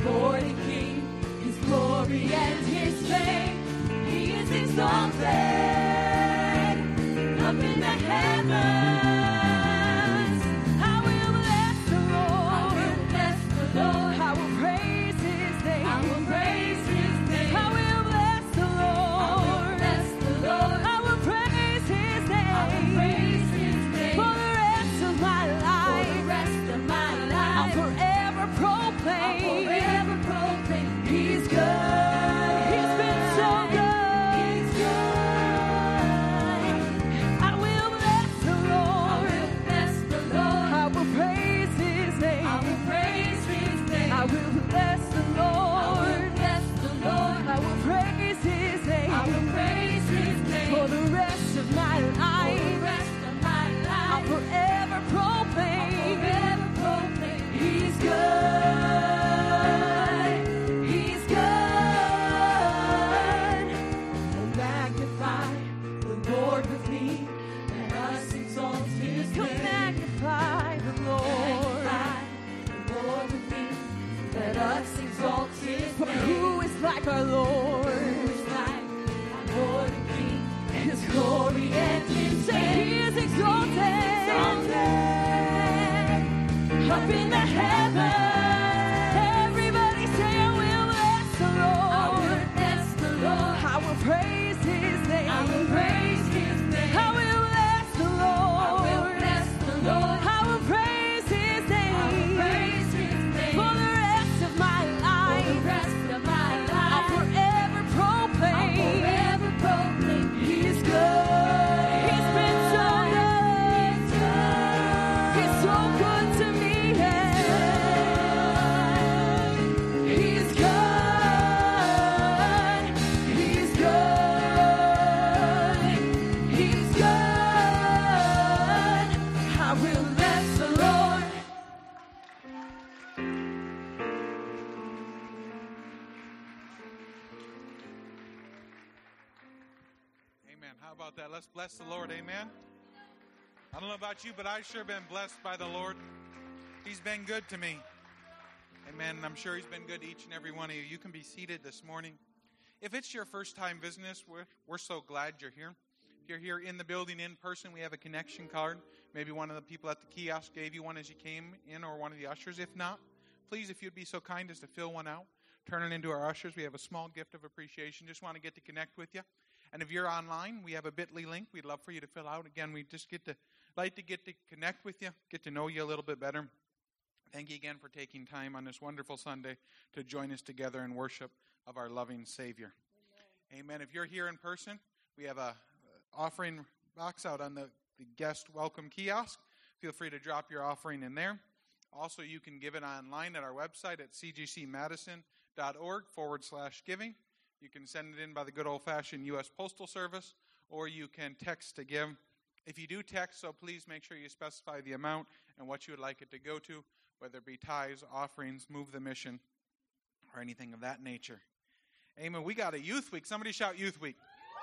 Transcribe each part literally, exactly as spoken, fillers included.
Lord and King, His glory and His fame. He is exalted up in the heavens. I will bless the Lord. I will bless the Lord. I will praise His name. I will praise His name. I will bless the Lord. I will bless the Lord. I will praise His name. I will praise His name for the rest of my life. For the rest of my life, I'll forever proclaim. I'll forever proclaim. He's good. He's been so good. He's good. I will bless the Lord. I will bless the Lord. I will praise His name. I will praise His name. I will bless the Lord. I will bless the Lord. I will praise His name. I will praise His name for the rest of my life. For the rest of my life, I'll forever proclaim. I'll forever proclaim. He's good. He's good. Oh, magnify the Lord with me. Let us exalt His name. Come magnify the Lord. Magnify the Lord with me. Let us exalt His For name. Who is like our Lord? Who is like our Lord and King? His glory and His fame. He is exalted. Exalted up in the heavens. Everybody say, I will bless the Lord. I will bless the Lord. I will praise His name. I will praise His name. I will bless the Lord. I will bless the Lord. I will praise His name. I will praise His name for the rest of my life. For the rest of my life, I'll forever proclaim. I'll forever proclaim. He's good. He's been so good. He's good. He's so good to me. He's good. He's good. He's good. I will bless the Lord. Amen. How about that? Let's bless the Lord. Amen. I don't know about you, but I've sure been blessed by the Lord. He's been good to me. Amen. And I'm sure He's been good to each and every one of you. You can be seated this morning. If it's your first time visiting us, we're, we're so glad you're here. If you're here in the building in person, we have a connection card. Maybe one of the people at the kiosk gave you one as you came in, or one of the ushers. If not, please, if you'd be so kind as to fill one out, turn it into our ushers. We have a small gift of appreciation. Just want to get to connect with you. And if you're online, we have a bit dot l y link we'd love for you to fill out. Again, we just get to like to get to connect with you, get to know you a little bit better. Thank you again for taking time on this wonderful Sunday to join us together in worship of our loving Savior. Amen. Amen. If you're here in person, we have a offering box out on the, the guest welcome kiosk. Feel free to drop your offering in there. Also, you can give it online at our website at cgcmadison.org forward slash giving. You can send it in by the good old-fashioned U S Postal Service, or you can text to give. If you do text, so please make sure you specify the amount and what you would like it to go to, whether it be tithes, offerings, move the mission, or anything of that nature. Amen. We got a youth week. Somebody shout youth week.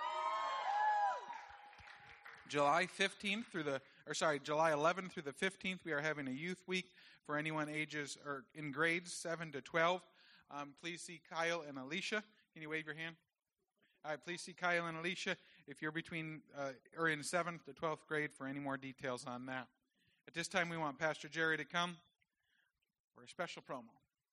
July fifteenth through the, or sorry, July eleventh through the fifteenth, we are having a youth week for anyone ages or in grades seven to twelve. Um, please see Kyle and Alicia. Can you wave your hand? All right, please see Kyle and Alicia if you're between uh, or in seventh to twelfth grade for any more details on that. At this time, we want Pastor Jerry to come for a special promo.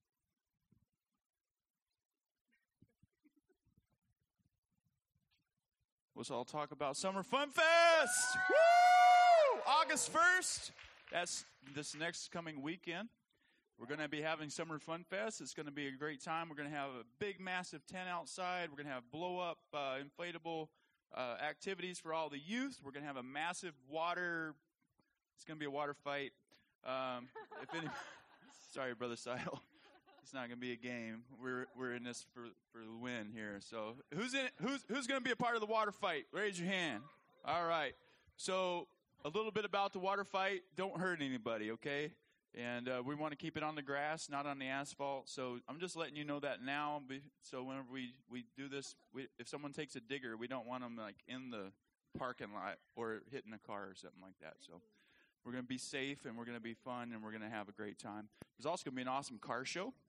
Let's all talk about Summer Fun Fest. Woo! August first. That's this next coming weekend. We're going to be having Summer Fun Fest. It's going to be a great time. We're going to have a big, massive tent outside. We're going to have blow-up, uh, inflatable uh, activities for all the youth. We're going to have a massive water. It's going to be a water fight. Um, if any, sorry, Brother Seidel. It's not going to be a game. We're we're in this for, for the win here. So who's in? Who's who's going to be a part of the water fight? Raise your hand. All right. So a little bit about the water fight. Don't hurt anybody, okay? And uh, we want to keep it on the grass, not on the asphalt. So I'm just letting you know that now. So whenever we, we do this, we, if someone takes a digger, we don't want them like in the parking lot or hitting a car or something like that. So we're going to be safe, and we're going to be fun, and we're going to have a great time. There's also going to be an awesome car show.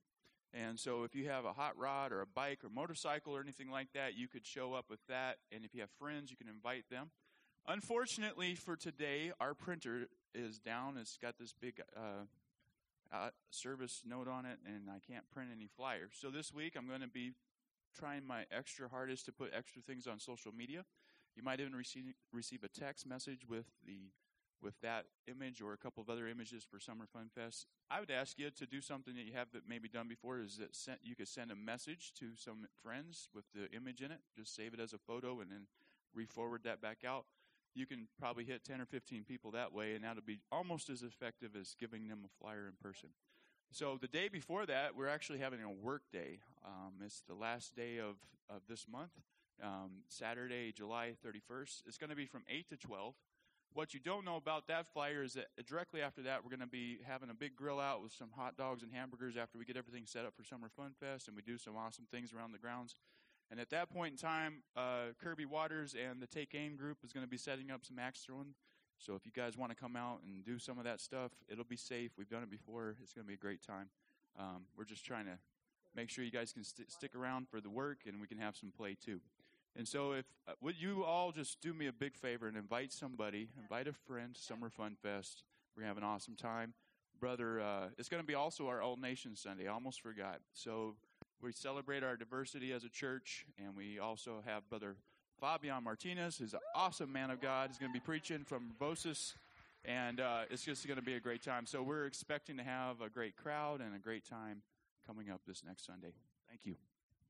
And so if you have a hot rod or a bike or motorcycle or anything like that, you could show up with that. And if you have friends, you can invite them. Unfortunately for today, our printer is down. It's got this big uh, uh, service note on it, and I can't print any flyers. So this week I'm going to be trying my extra hardest to put extra things on social media. You might even receive receive a text message with the with that image or a couple of other images for Summer Fun Fest. I would ask you to do something that you haven't maybe done before, is that sent, you could send a message to some friends with the image in it. Just save it as a photo and then re-forward that back out. You can probably hit ten or fifteen people that way, and that'll be almost as effective as giving them a flyer in person. So the day before that, we're actually having a work day. Um, it's the last day of, of this month, um, Saturday, July thirty-first. It's going to be from eight to twelve. What you don't know about that flyer is that directly after that, we're going to be having a big grill out with some hot dogs and hamburgers after we get everything set up for Summer Fun Fest, and we do some awesome things around the grounds. And at that point in time, uh, Kirby Waters and the Take Aim group is going to be setting up some axe throwing. So if you guys want to come out and do some of that stuff, it'll be safe. We've done it before. It's going to be a great time. Um, we're just trying to make sure you guys can st- stick around for the work, and we can have some play too. And so if uh, would you all just do me a big favor and invite somebody, invite a friend to Summer Fun Fest. We're going to have an awesome time. Brother, uh, it's going to be also our All Nations Sunday. I almost forgot. So we celebrate our diversity as a church, and we also have Brother Fabian Martinez, who's an awesome man of God. He's going to be preaching from Bosis, and uh, it's just going to be a great time. So we're expecting to have a great crowd and a great time coming up this next Sunday. Thank you.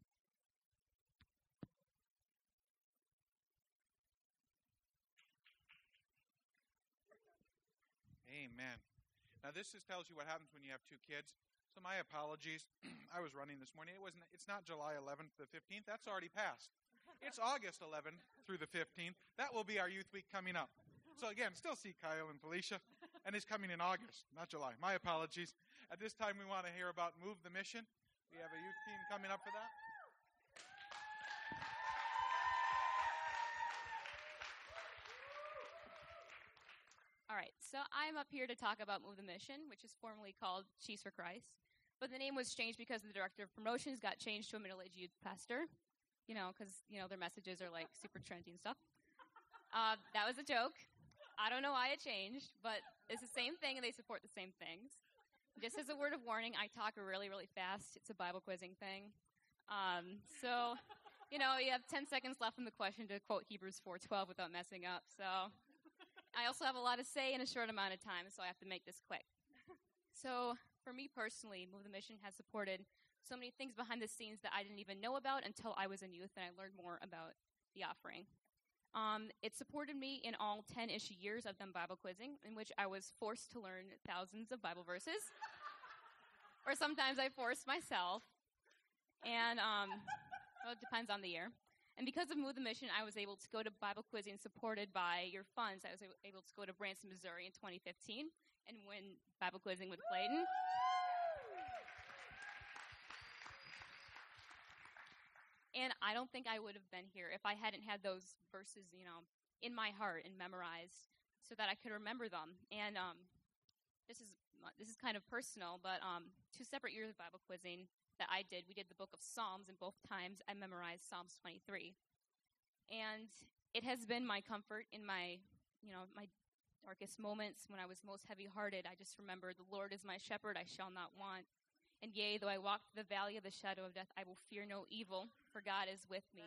Amen. Now this just tells you what happens when you have two kids. So my apologies. I was running this morning. It wasn't. It's not July eleventh to the fifteenth. That's already passed. It's August eleventh through the fifteenth. That will be our youth week coming up. So again, still see Kyle and Felicia, and it's coming in August, not July. My apologies. At this time, we want to hear about Move the Mission. We have a youth team coming up for that. All right, so I'm up here to talk about Move the Mission, which is formerly called Cheese for Christ. But the name was changed because the director of promotions got changed to a middle-aged youth pastor. You know, because, you know, their messages are, like, super trendy and stuff. Uh, that was a joke. I don't know why it changed, but it's the same thing, and they support the same things. Just as a word of warning, I talk really, really fast. It's a Bible quizzing thing. Um, so, you know, you have ten seconds left in the question to quote Hebrews four twelve without messing up, so... I also have a lot to say in a short amount of time, so I have to make this quick. So, for me personally, Move the Mission has supported so many things behind the scenes that I didn't even know about until I was in youth and I learned more about the offering. Um, it supported me in all ten-ish years I've done Bible quizzing, in which I was forced to learn thousands of Bible verses. Or sometimes I forced myself. And, um, well, it depends on the year. And because of Move the Mission, I was able to go to Bible quizzing supported by your funds. I was able to go to Branson, Missouri in twenty fifteen and win Bible quizzing with Clayton. And I don't think I would have been here if I hadn't had those verses, you know, in my heart and memorized so that I could remember them. And um, this is this is kind of personal, but um, two separate years of Bible quizzing that I did, we did the book of Psalms, and both times I memorized Psalms twenty-three. And it has been my comfort in my, you know, my darkest moments when I was most heavy-hearted. I just remember, the Lord is my shepherd, I shall not want. And yea, though I walk through the valley of the shadow of death, I will fear no evil, for God is with me.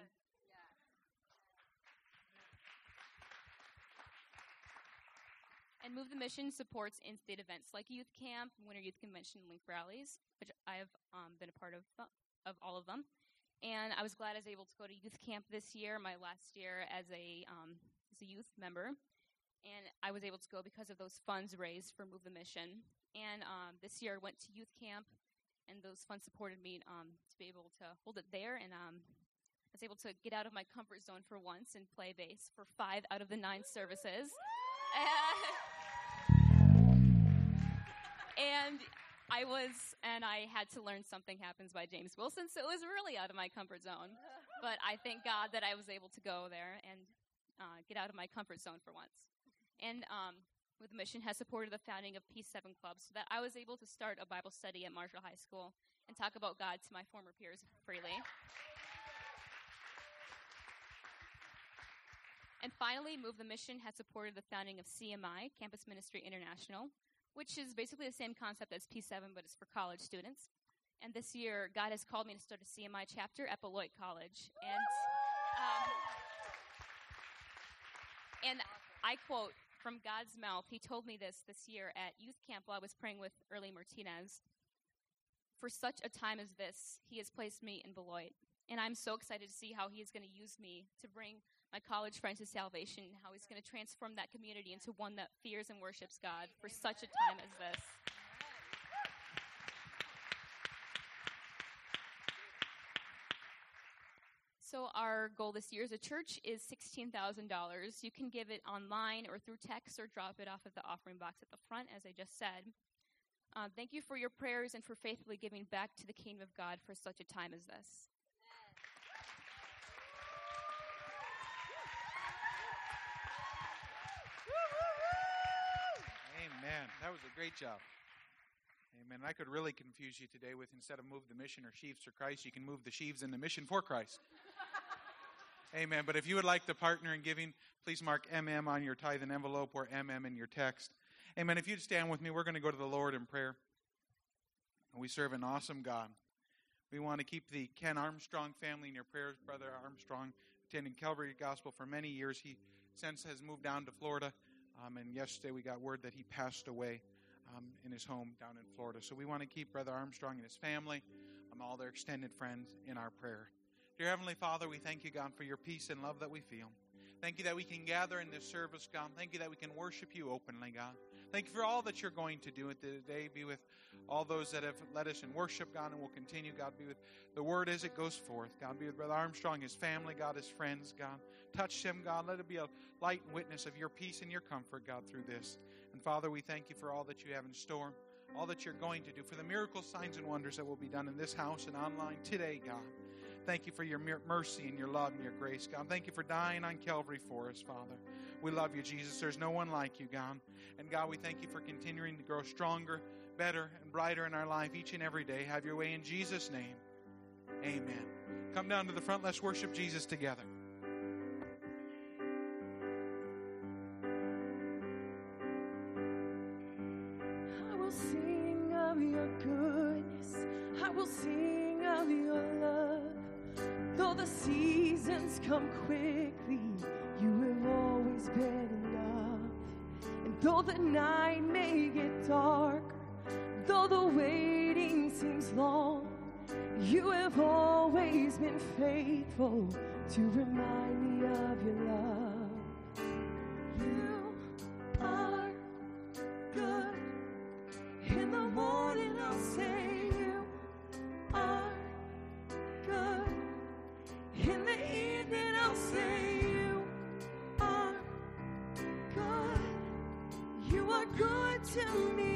And Move the Mission supports in-state events like Youth Camp, Winter Youth Convention, and Link Rallies, which I've um, been a part of of all of them. And I was glad I was able to go to Youth Camp this year, my last year as a um, as a youth member. And I was able to go because of those funds raised for Move the Mission. And um, this year I went to Youth Camp, and those funds supported me um, to be able to hold it there. And um, I was able to get out of my comfort zone for once and play bass for five out of the nine services. And I was, and I had to learn Something Happens by James Wilson, so it was really out of my comfort zone. But I thank God that I was able to go there and uh, get out of my comfort zone for once. And um, Move the Mission has supported the founding of Peace seven Club so that I was able to start a Bible study at Marshall High School and talk about God to my former peers freely. And finally, Move the Mission has supported the founding of C M I, Campus Ministry International, which is basically the same concept as P seven, but it's for college students. And this year, God has called me to start a C M I chapter at Beloit College. And, um, and I quote from God's mouth, he told me this this year at youth camp while I was praying with Early Martinez. For such a time as this, he has placed me in Beloit. And I'm so excited to see how he is going to use me to bring my college friends to salvation, and how he's going to transform that community into one that fears and worships God for such a time as this. So our goal this year as a church is sixteen thousand dollars. You can give it online or through text or drop it off at the offering box at the front, as I just said. Uh, thank you for your prayers and for faithfully giving back to the kingdom of God for such a time as this. Amen. That was a great job. Amen. I could really confuse you today with, instead of move the mission or sheaves for Christ, you can move the sheaves in the mission for Christ. Amen. But if you would like to partner in giving, please mark M M on your tithe and envelope or M M in your text. Amen. If you'd stand with me, we're going to go to the Lord in prayer. We serve an awesome God. We want to keep the Ken Armstrong family in your prayers. Brother Armstrong, attending Calvary Gospel for many years. He since has moved down to Florida. Um, and yesterday we got word that he passed away um, in his home down in Florida. So we want to keep Brother Armstrong and his family, um, all their extended friends, in our prayer. Dear Heavenly Father, we thank you, God, for your peace and love that we feel. Thank you that we can gather in this service, God. Thank you that we can worship you openly, God. Thank you for all that you're going to do today. Be with all those that have led us in worship, God, and will continue, God. Be with the word as it goes forth, God. Be with Brother Armstrong, his family, God, his friends, God. Touch him, God. Let it be a light witness of your peace and your comfort, God, through this. And Father, we thank you for all that you have in store, all that you're going to do, for the miracles, signs, and wonders that will be done in this house and online today, God. Thank you for your mercy and your love and your grace, God. Thank you for dying on Calvary for us, Father. We love you, Jesus. There's no one like you, God. And God, we thank you for continuing to grow stronger, better, and brighter in our life each and every day. Have your way in Jesus' name. Amen. Come down to the front. Let's worship Jesus together. I will sing of your goodness. I will sing of your love. Though the seasons come quickly, you have always been enough. And though the night may get darker, though the waiting seems long, you have always been faithful to remind me of your love. You are good. In the morning I'll say you are good. In the evening I'll say you are good. You are good to me.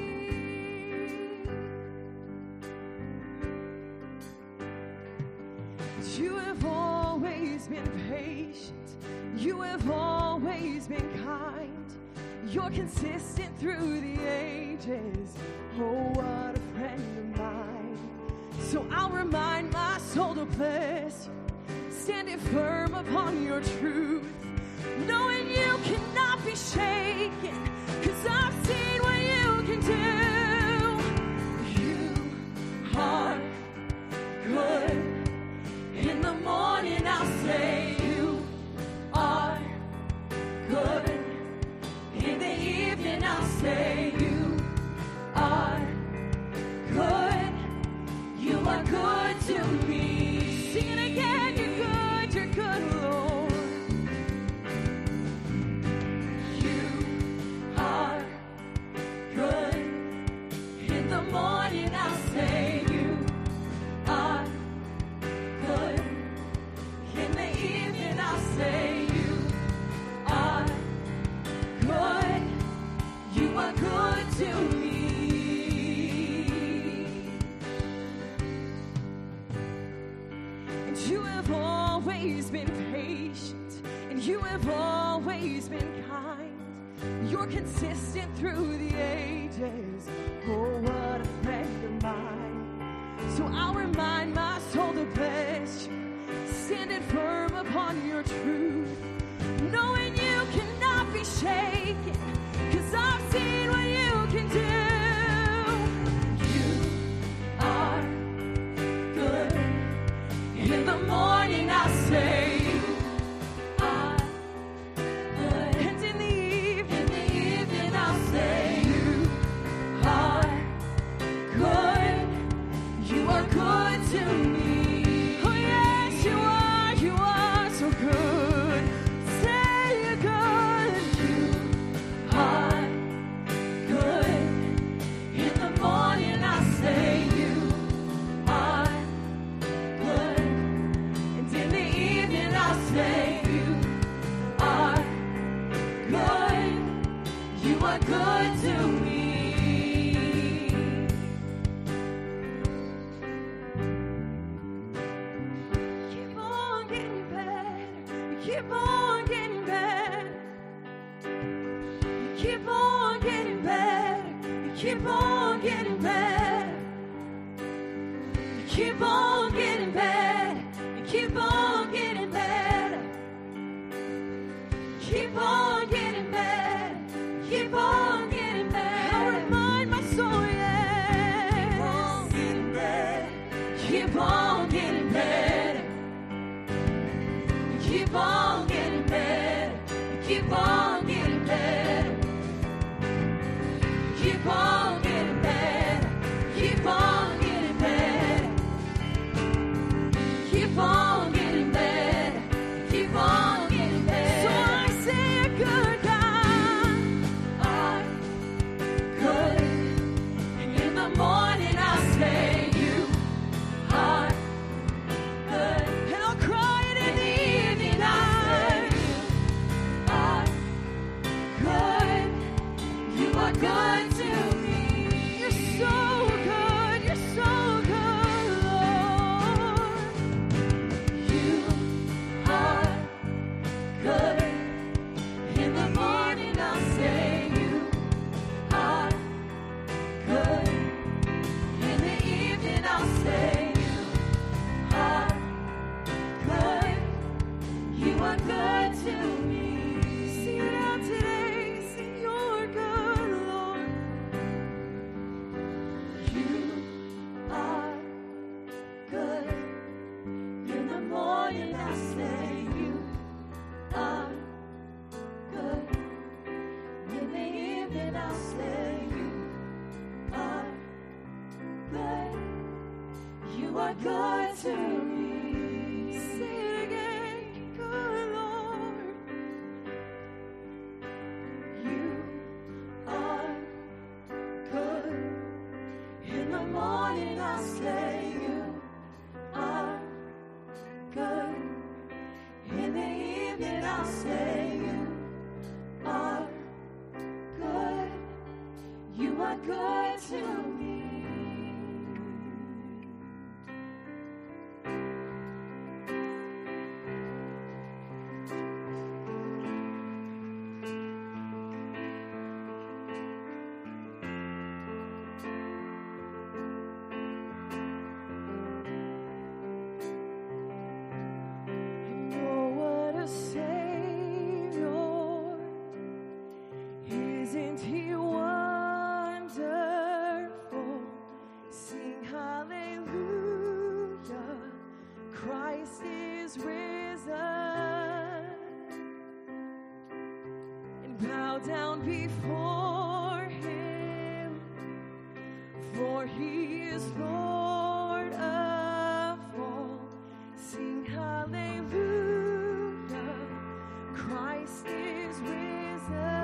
You have always been patient. You have always been kind. You're consistent through the ages. Oh, what a friend of mine. So I'll remind my soul to bless you, standing firm upon your truth, knowing you cannot be shaken, 'cause I've seen what you can do. You are good. In the morning I'll say you are good. In the evening I'll say you are good. You are good to me. Sing it again. You're good, you're good, Lord. You are good. In the morning I'll say you are good. In the evening I'll say you are good. You are good to me. And you have always been patient, and you have always been kind. You're consistent through the ages. Oh, what a friend of mine. So I'll remind my soul to bless you, standing firm upon your truth, knowing you cannot be shaken, 'cause I've seen what you can do. You are good. In the morning I'll say you are good. And in the evening, in the evening I'll say you are good. You are good to me. Oh yes, you are, you are so good. Say you're good. You are good. In the morning I say you are good. And in the evening I say you are good. You are good to me. Keep on getting better. You keep on getting better. You keep on getting better. You keep on getting better. You keep on getting better. You keep on getting better. Keep on getting better. Keep on getting better. I'll remind my soul, yeah. Keep on getting better. Keep on getting better. Keep on getting better. Keep on getting better. Keep on getting better. Keep on getting better. Keep on getting better. So I say a good God are good. In the morning I say you are good. And I'll cry it in the evening I say you are good. You are good to me. You're so good. You're so good, Lord. You are good. In the morning I'll say you are good. In the evening I'll say you are good. You are good to me. Sing it out today. Sing you're good, Lord. You are good. In the morning I say you are good. In the evening I'll say you are good. You are good to me. Say it again, good Lord. You are good. In the morning I'll say you are good. In the evening I'll say you are good. You are good to me. Oh, what a Savior. Isn't he wonderful? Sing hallelujah. Christ is risen. And bow down before him, for he is Lord of all. Sing hallelujah. Christ is risen.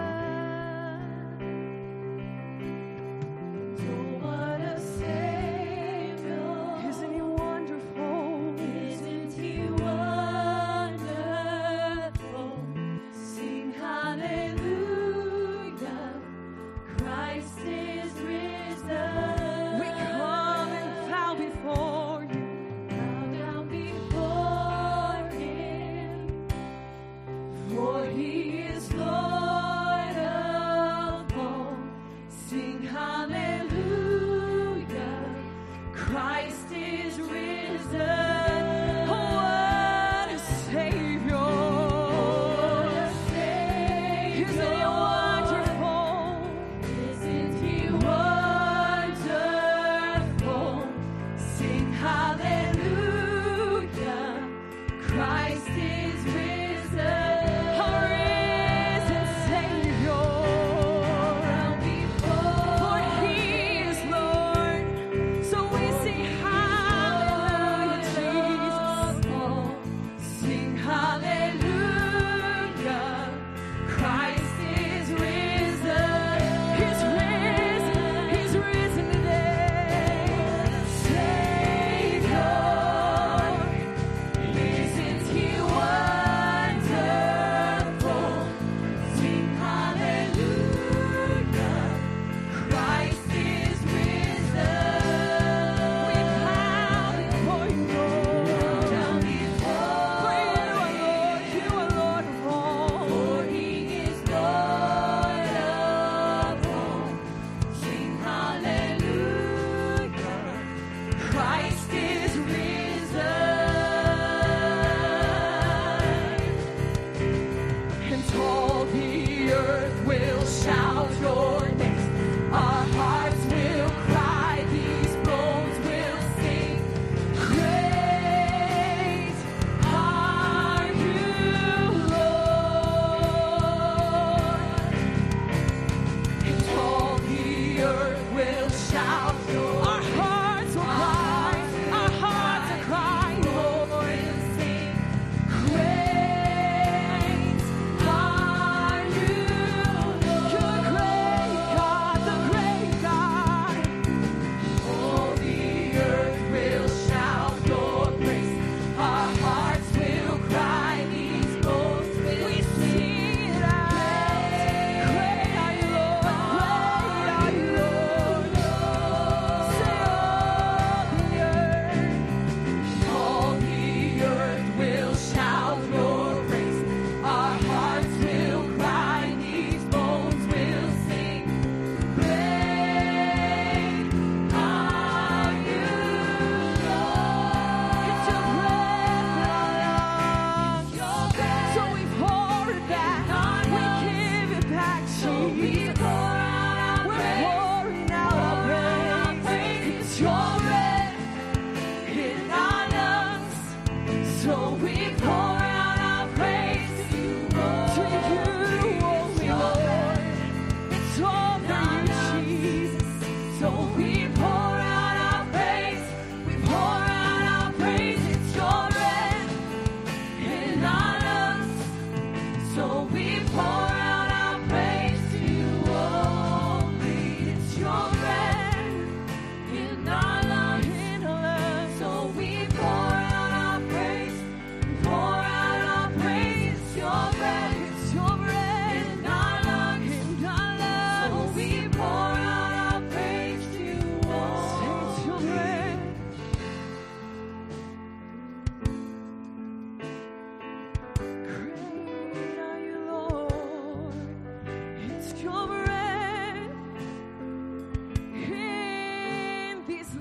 Oh, what a Savior. Isn't he wonderful? Isn't he wonderful? Sing hallelujah. Christ is risen. We come and bow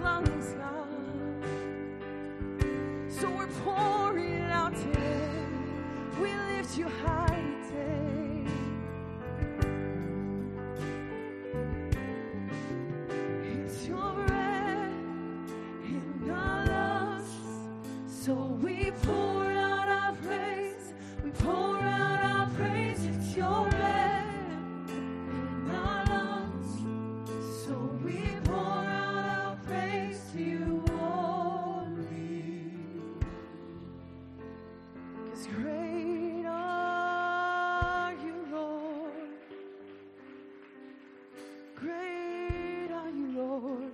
lungs, God. So we're pouring it out today. We lift you high today. It's your breath in our lungs. So we pour out our praise. We pour out our praise. It's your breath in our lungs. So we pour out our praise to you only. 'Cause great are you, Lord. Great are you, Lord.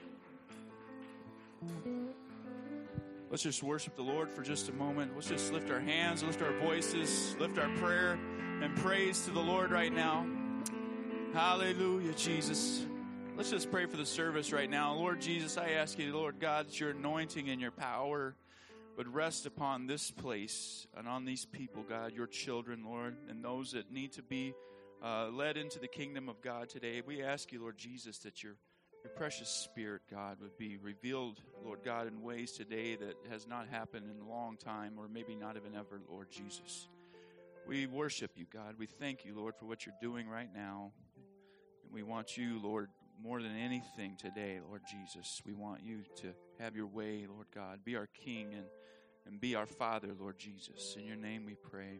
Let's just worship the Lord for just a moment. Let's just lift our hands, lift our voices, lift our prayer and praise to the Lord right now. Hallelujah, Jesus. Let's just pray for the service right now. Lord Jesus, I ask you, Lord God, that your anointing and your power would rest upon this place and on these people, God, your children, Lord, and those that need to be uh, led into the kingdom of God today. We ask you, Lord Jesus, that your Your precious Spirit, God, would be revealed, Lord God, in ways today that has not happened in a long time, or maybe not even ever, Lord Jesus. We worship you, God. We thank you, Lord, for what you're doing right now. And we want you, Lord, more than anything today, Lord Jesus. We want you to have your way, Lord God. Be our King and, and be our Father, Lord Jesus. In your name we pray.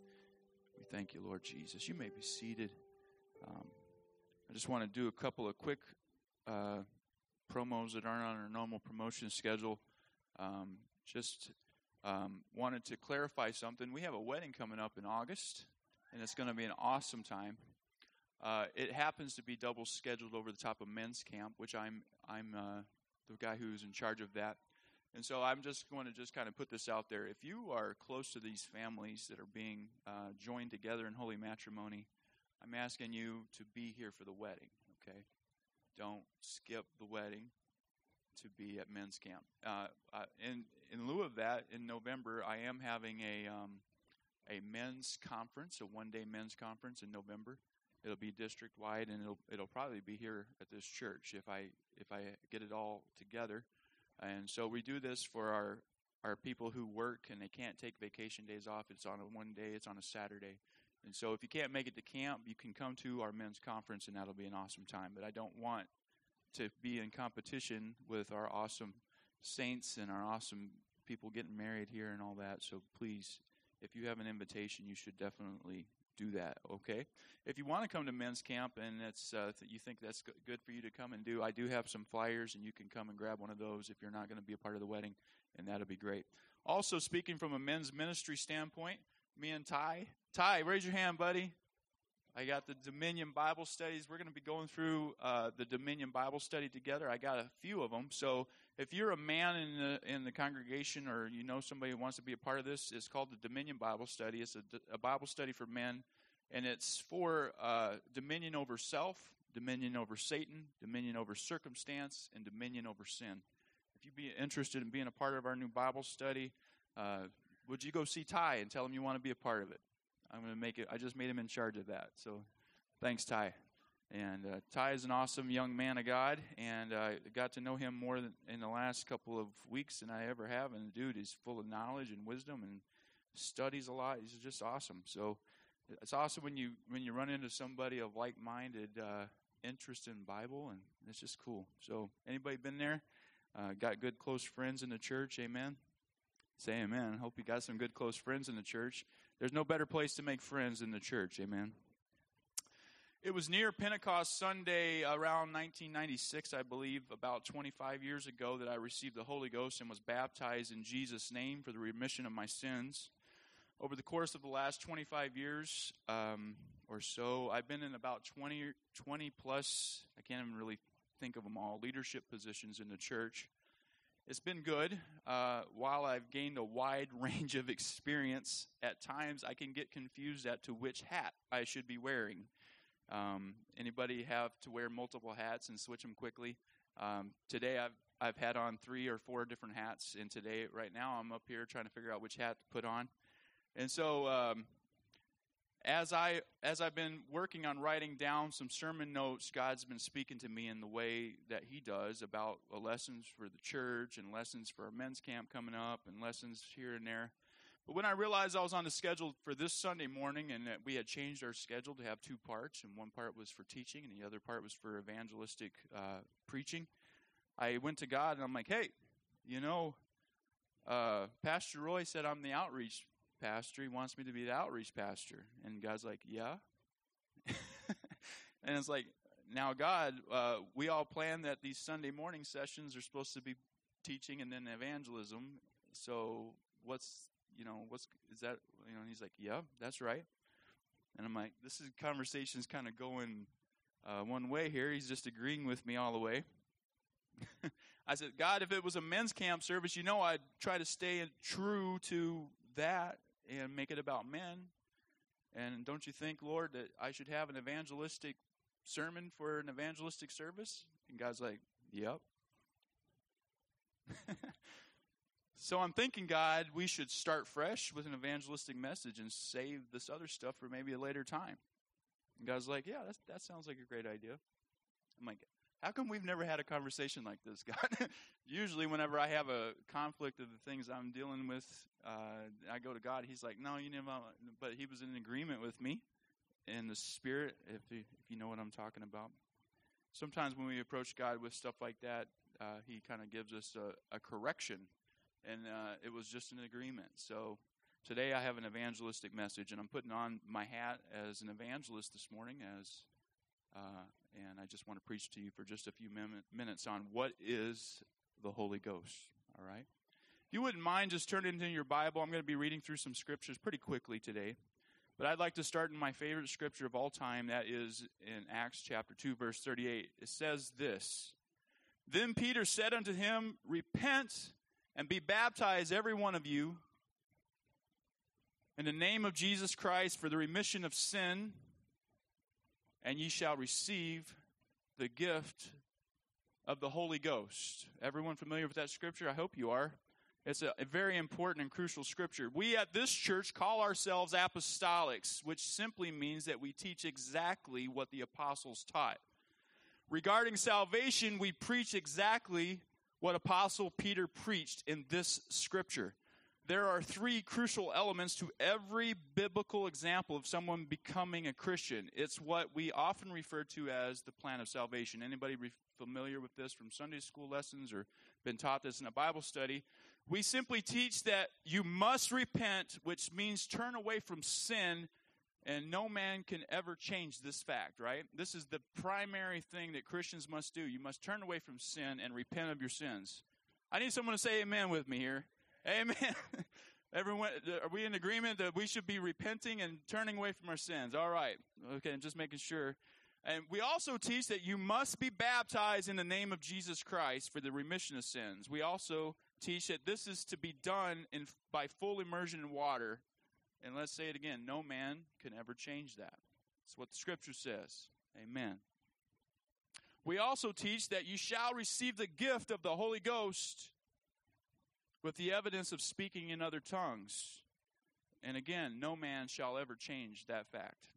We thank you, Lord Jesus. You may be seated. Um, I just want to do a couple of quick Uh, promos that aren't on our normal promotion schedule. Um, just um, wanted to clarify something. We have a wedding coming up in August, and it's going to be an awesome time. Uh, it happens to be double scheduled over the top of men's camp, which I'm I'm uh, the guy who's in charge of that. And so I'm just going to just kind of put this out there. If you are close to these families that are being uh, joined together in holy matrimony, I'm asking you to be here for the wedding, okay? Don't skip the wedding to be at men's camp. Uh, uh, in in lieu of that, in November, I am having a um, a men's conference, a one-day men's conference in November. It'll be district-wide, and it'll it'll probably be here at this church if I if I get it all together. And so we do this for our our people who work and they can't take vacation days off. It's on a one day. It's on a Saturday. And so if you can't make it to camp, you can come to our men's conference, and that'll be an awesome time. But I don't want to be in competition with our awesome saints and our awesome people getting married here and all that. So please, if you have an invitation, you should definitely do that, okay? If you want to come to men's camp and it's uh, th- you think that's g- good for you to come and do, I do have some flyers, and you can come and grab one of those if you're not going to be a part of the wedding, and that'll be great. Also, speaking from a men's ministry standpoint, me and Ty. Ty, raise your hand, buddy. I got the Dominion Bible studies. We're going to be going through uh, the Dominion Bible study together. I got a few of them. So if you're a man in the in the congregation, or you know somebody who wants to be a part of this, it's called the Dominion Bible Study. It's a, a Bible study for men, and it's for uh, dominion over self, dominion over Satan, dominion over circumstance, and dominion over sin. If you'd be interested in being a part of our new Bible study, uh, would you go see Ty and tell him you want to be a part of it? I'm going to make it. I just made him in charge of that. So thanks, Ty. And uh, Ty is an awesome young man of God, and I uh, got to know him more than in the last couple of weeks than I ever have. And the dude is full of knowledge and wisdom and studies a lot. He's just awesome. So it's awesome when you when you run into somebody of like-minded uh, interest in Bible, and it's just cool. So anybody been there? Uh, got good, close friends in the church? Amen. Say amen. Hope you got some good, close friends in the church. There's no better place to make friends than the church. Amen. It was near Pentecost Sunday around nineteen ninety-six, I believe, about twenty-five years ago, that I received the Holy Ghost and was baptized in Jesus' name for the remission of my sins. Over the course of the last twenty-five years um, or so, I've been in about twenty, twenty plus, I can't even really think of them all, leadership positions in the church. It's been good. Uh, while I've gained a wide range of experience, at times I can get confused as to which hat I should be wearing. Um, anybody have to wear multiple hats and switch them quickly? Um, today I've I've had on three or four different hats, and today, right now, I'm up here trying to figure out which hat to put on. And so, um, as I as I've been working on writing down some sermon notes, God's been speaking to me in the way that He does about uh, lessons for the church and lessons for our men's camp coming up and lessons here and there. But when I realized I was on the schedule for this Sunday morning and that we had changed our schedule to have two parts, and one part was for teaching and the other part was for evangelistic uh, preaching, I went to God and I'm like, hey, you know, uh, Pastor Roy said I'm the outreach pastor. He wants me to be the outreach pastor. And God's like, yeah. And it's like, now God, uh, we all plan that these Sunday morning sessions are supposed to be teaching and then evangelism. So what's, you know, what's, is that, you know, and he's like, yeah, that's right. And I'm like, this is, conversation's kind of going uh, one way here. He's just agreeing with me all the way. I said, God, if it was a men's camp service, you know, I'd try to stay true to that and make it about men. And don't you think, Lord, that I should have an evangelistic sermon for an evangelistic service? And God's like, yep. So I'm thinking, God, we should start fresh with an evangelistic message and save this other stuff for maybe a later time. And God's like, yeah, that's, that sounds like a great idea. I'm like, how come we've never had a conversation like this, God? Usually whenever I have a conflict of the things I'm dealing with, uh, I go to God. He's like, no, you know, but he was in agreement with me in the spirit, if you, if you know what I'm talking about. Sometimes when we approach God with stuff like that, uh, he kind of gives us a, a correction, and uh, it was just an agreement. So today I have an evangelistic message, and I'm putting on my hat as an evangelist this morning, as uh, and I just want to preach to you for just a few min- minutes on what is the Holy Ghost, all right? If you wouldn't mind just turning into your Bible, I'm going to be reading through some scriptures pretty quickly today. But I'd like to start in my favorite scripture of all time. That is in Acts chapter two, verse thirty-eight. It says this, Then Peter said unto him, Repent and be baptized, every one of you, in the name of Jesus Christ for the remission of sin, and ye shall receive the gift of the Holy Ghost. Everyone familiar with that scripture? I hope you are. It's a, a very important and crucial scripture. We at this church call ourselves apostolics, which simply means that we teach exactly what the apostles taught. Regarding salvation, we preach exactly what Apostle Peter preached in this scripture. There are three crucial elements to every biblical example of someone becoming a Christian. It's what we often refer to as the plan of salvation. Anybody re- familiar with this from Sunday school lessons or been taught this in a Bible study? We simply teach that you must repent, which means turn away from sin, and no man can ever change this fact, right? This is the primary thing that Christians must do. You must turn away from sin and repent of your sins. I need someone to say amen with me here. Amen. Everyone, are we in agreement that we should be repenting and turning away from our sins? All right. Okay, I'm just making sure. And we also teach that you must be baptized in the name of Jesus Christ for the remission of sins. We also teach that this is to be done in by full immersion in water. And let's say it again, no man can ever change that. That's what the scripture says. Amen. We also teach that you shall receive the gift of the Holy Ghost with the evidence of speaking in other tongues. And again, no man shall ever change that fact.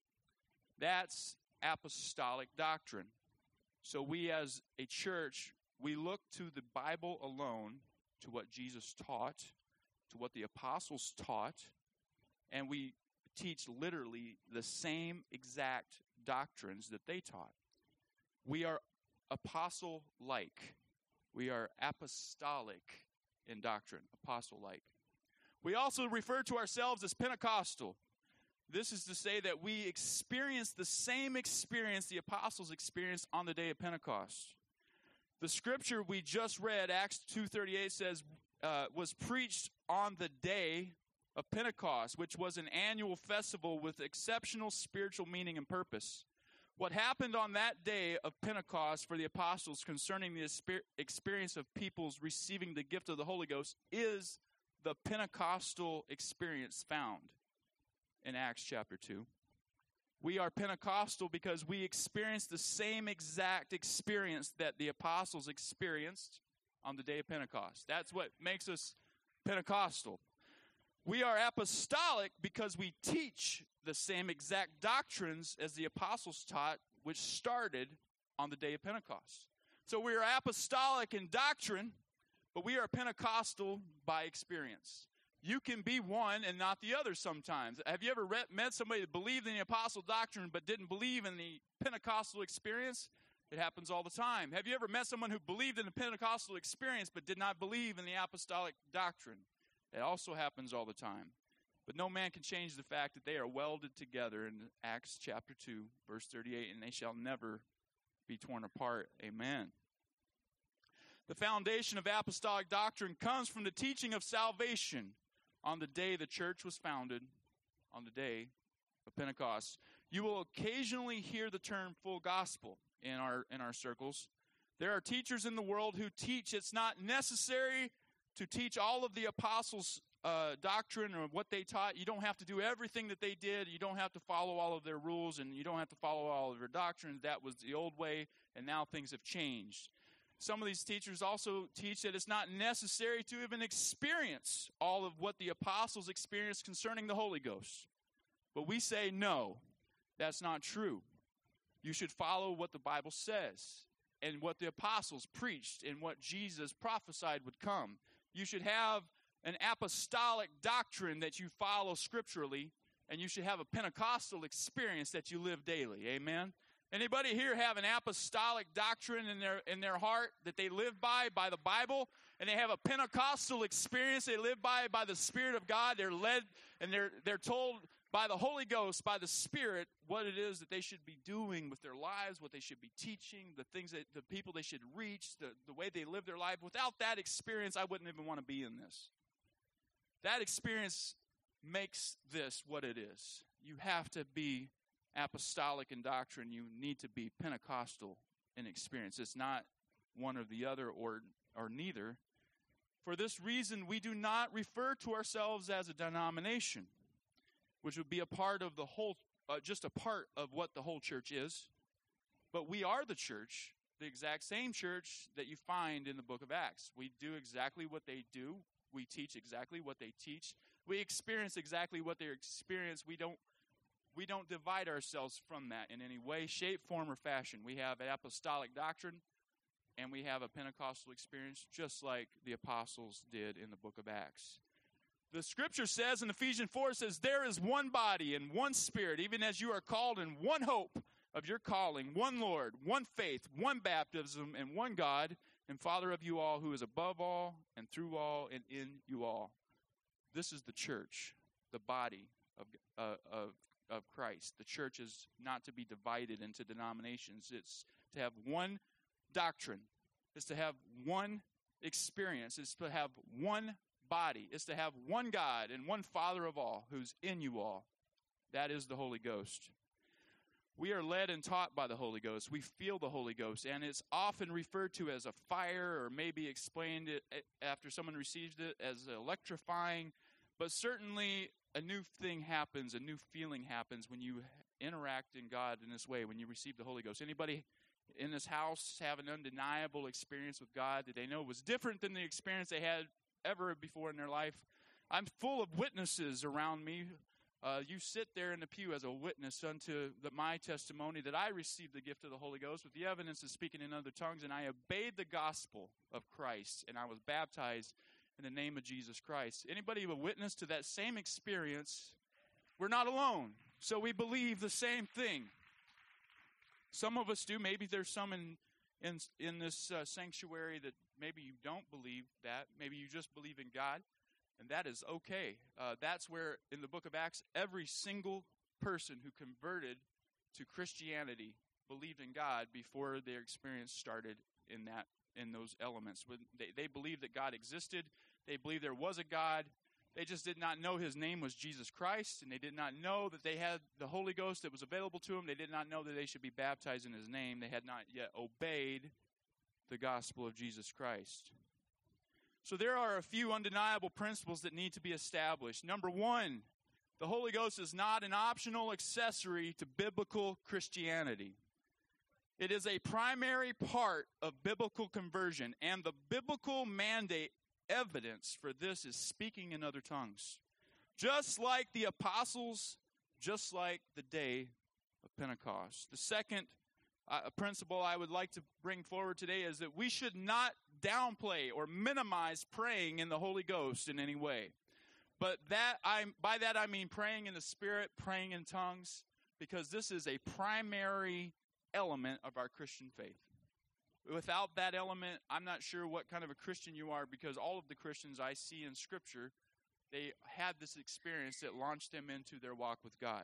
That's apostolic doctrine. So we as a church, we look to the Bible alone, to what Jesus taught, to what the apostles taught, and we teach literally the same exact doctrines that they taught. We are apostle-like. We are apostolic in doctrine, apostle-like. We also refer to ourselves as Pentecostal. This is to say that we experience the same experience the apostles experienced on the day of Pentecost. The scripture we just read, Acts two thirty-eight, says, uh, was preached on the day of Pentecost, which was an annual festival with exceptional spiritual meaning and purpose. What happened on that day of Pentecost for the apostles concerning the experience of people's receiving the gift of the Holy Ghost is the Pentecostal experience found in Acts chapter two. We are Pentecostal because we experience the same exact experience that the apostles experienced on the day of Pentecost. That's what makes us Pentecostal. We are apostolic because we teach the same exact doctrines as the apostles taught, which started on the day of Pentecost. So we are apostolic in doctrine, but we are Pentecostal by experience. You can be one and not the other sometimes. Have you ever read, met somebody that believed in the apostle doctrine but didn't believe in the Pentecostal experience? It happens all the time. Have you ever met someone who believed in the Pentecostal experience but did not believe in the apostolic doctrine? It also happens all the time. But no man can change the fact that they are welded together in Acts chapter two, verse thirty-eight, and they shall never be torn apart. Amen. The foundation of apostolic doctrine comes from the teaching of salvation on the day the church was founded, on the day of Pentecost. You will occasionally hear the term full gospel in our in our circles. There are teachers in the world who teach it's not necessary to teach all of the apostles' uh, doctrine or what they taught. You don't have to do everything that they did. You don't have to follow all of their rules, and you don't have to follow all of their doctrines. That was the old way, and now things have changed. Some of these teachers also teach that it's not necessary to even experience all of what the apostles experienced concerning the Holy Ghost. But we say, no, that's not true. You should follow what the Bible says and what the apostles preached and what Jesus prophesied would come. You should have an apostolic doctrine that you follow scripturally, and you should have a Pentecostal experience that you live daily. Amen? Anybody here have an apostolic doctrine in their in their heart that they live by, by the Bible, and they have a Pentecostal experience they live by, by the Spirit of God? They're led and they're they're told by the Holy Ghost, by the Spirit, what it is that they should be doing with their lives, what they should be teaching, the things that the people they should reach, the, the way they live their life. Without that experience, I wouldn't even want to be in this. That experience makes this what it is. You have to be apostolic in doctrine. You need to be Pentecostal in experience. It's not one or the other or or neither. For this reason, we do not refer to ourselves as a denomination, which would be a part of the whole, uh, just a part of what the whole church is. But we are the church, the exact same church that you find in the book of Acts. We do exactly what they do. We teach exactly what they teach. We experience exactly what they experience. We don't We don't divide ourselves from that in any way, shape, form, or fashion. We have an apostolic doctrine, and we have a Pentecostal experience, just like the apostles did in the book of Acts. The scripture says in Ephesians four, it says, there is one body and one spirit, even as you are called in one hope of your calling, one Lord, one faith, one baptism, and one God and Father of you all, who is above all and through all and in you all. This is the church, the body of uh, of of Christ. The church is not to be divided into denominations. It's to have one doctrine. It's to have one experience. It's to have one body. It's to have one God and one Father of all who's in you all. That is the Holy Ghost. We are led and taught by the Holy Ghost. We feel the Holy Ghost, and it's often referred to as a fire, or maybe explained it after someone receives it as electrifying. But certainly a new thing happens, a new feeling happens when you interact in God in this way, when you receive the Holy Ghost. Anybody in this house have an undeniable experience with God that they know was different than the experience they had ever before in their life? I'm full of witnesses around me. Uh, you sit there in the pew as a witness unto the, my testimony that I received the gift of the Holy Ghost with the evidence of speaking in other tongues, and I obeyed the gospel of Christ, and I was baptized in the name of Jesus Christ. Anybody have a witness to that same experience? We're not alone, so we believe the same thing. Some of us do. Maybe there's some in in, in this uh, sanctuary that maybe you don't believe that. Maybe you just believe in God. And that is okay. Uh, that's where, in the book of Acts, every single person who converted to Christianity believed in God before their experience started in that in those elements. When they, they believed that God existed. They believed there was a God. They just did not know his name was Jesus Christ, and they did not know that they had the Holy Ghost that was available to them. They did not know that they should be baptized in his name. They had not yet obeyed the gospel of Jesus Christ. So there are a few undeniable principles that need to be established. Number one, the Holy Ghost is not an optional accessory to biblical Christianity. It is a primary part of biblical conversion, and the biblical mandate evidence for this is speaking in other tongues. Just like the apostles, just like the day of Pentecost. The second uh, principle I would like to bring forward today is that we should not downplay or minimize praying in the Holy Ghost in any way. But that I by that I mean praying in the Spirit, praying in tongues, because this is a primary element of our Christian faith. Without that element, I'm not sure what kind of a Christian you are, because all of the Christians I see in Scripture, they had this experience that launched them into their walk with God.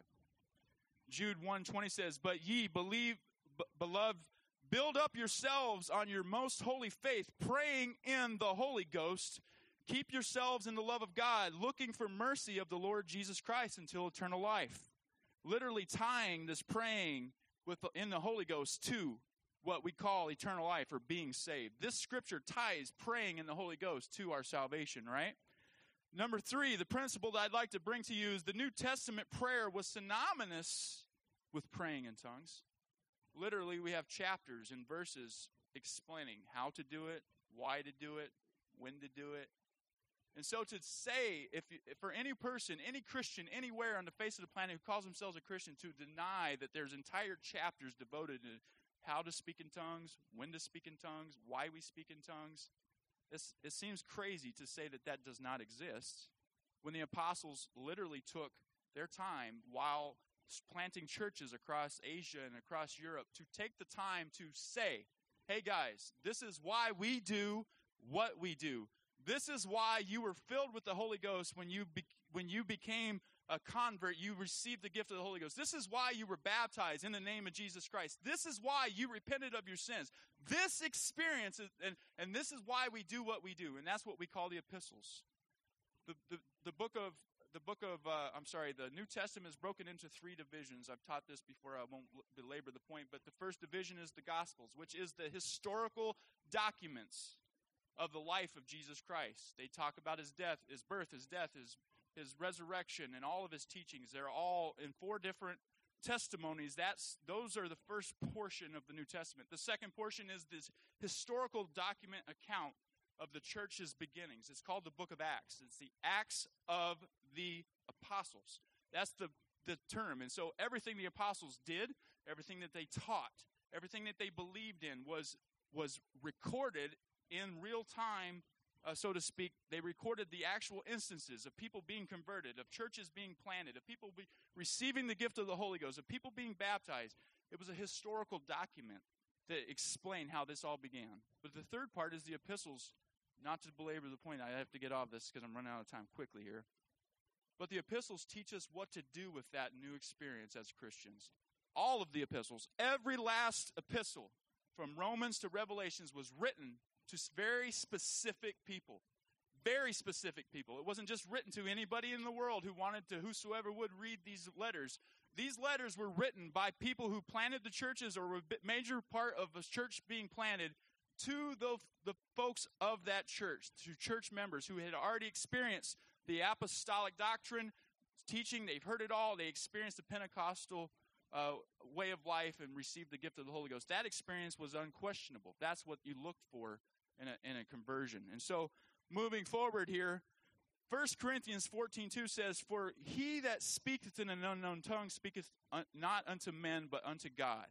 Jude one twenty says, "But ye believe, b- beloved, build up yourselves on your most holy faith, praying in the Holy Ghost. Keep yourselves in the love of God, looking for mercy of the Lord Jesus Christ until eternal life." Literally tying this praying with the, in the Holy Ghost to what we call eternal life or being saved. This scripture ties praying in the Holy Ghost to our salvation, right? Number three, the principle that I'd like to bring to you is the New Testament prayer was synonymous with praying in tongues. Literally, we have chapters and verses explaining how to do it, why to do it, when to do it. And so to say, if, if for any person, any Christian, anywhere on the face of the planet who calls themselves a Christian, to deny that there's entire chapters devoted to how to speak in tongues, when to speak in tongues, why we speak in tongues, it's, it seems crazy to say that that does not exist when the apostles literally took their time while planting churches across Asia and across Europe to take the time to say, hey guys, this is why we do what we do. This is why you were filled with the Holy Ghost when you be, when you became a convert. You received the gift of the Holy Ghost. This is why you were baptized in the name of Jesus Christ. This is why you repented of your sins. This experience, is, and, and this is why we do what we do, and that's what we call the epistles. The the, the book of the book of uh, I'm sorry, the New Testament is broken into three divisions. I've taught this before. I won't belabor the point, but the first division is the Gospels, which is the historical documents of the life of Jesus Christ. They talk about his death, his birth, his death, his his resurrection, and all of his teachings. They're all in four different testimonies. That's those are the first portion of the New Testament. The second portion is this historical document account of the church's beginnings. It's called the book of Acts. It's the Acts of the Apostles. That's the, the term. And so everything the apostles did, everything that they taught, everything that they believed in was was recorded in real time, uh, so to speak. They recorded the actual instances of people being converted, of churches being planted, of people be receiving the gift of the Holy Ghost, of people being baptized. It was a historical document that explained how this all began. But the third part is the epistles. Not to belabor the point, I have to get off this because I'm running out of time quickly here. But the epistles teach us what to do with that new experience as Christians. All of the epistles, every last epistle, from Romans to Revelations, was written to very specific people. Very specific people. It wasn't just written to anybody in the world who wanted to, whosoever would read these letters. These letters were written by people who planted the churches or were a major part of a church being planted to the, the folks of that church, to church members who had already experienced the apostolic doctrine, teaching. They've heard it all. They experienced the Pentecostal uh, way of life and received the gift of the Holy Ghost. That experience was unquestionable. That's what you looked for in a, in a conversion. And so moving forward here, First Corinthians fourteen two says, "For he that speaketh in an unknown tongue speaketh un- not unto men, but unto God.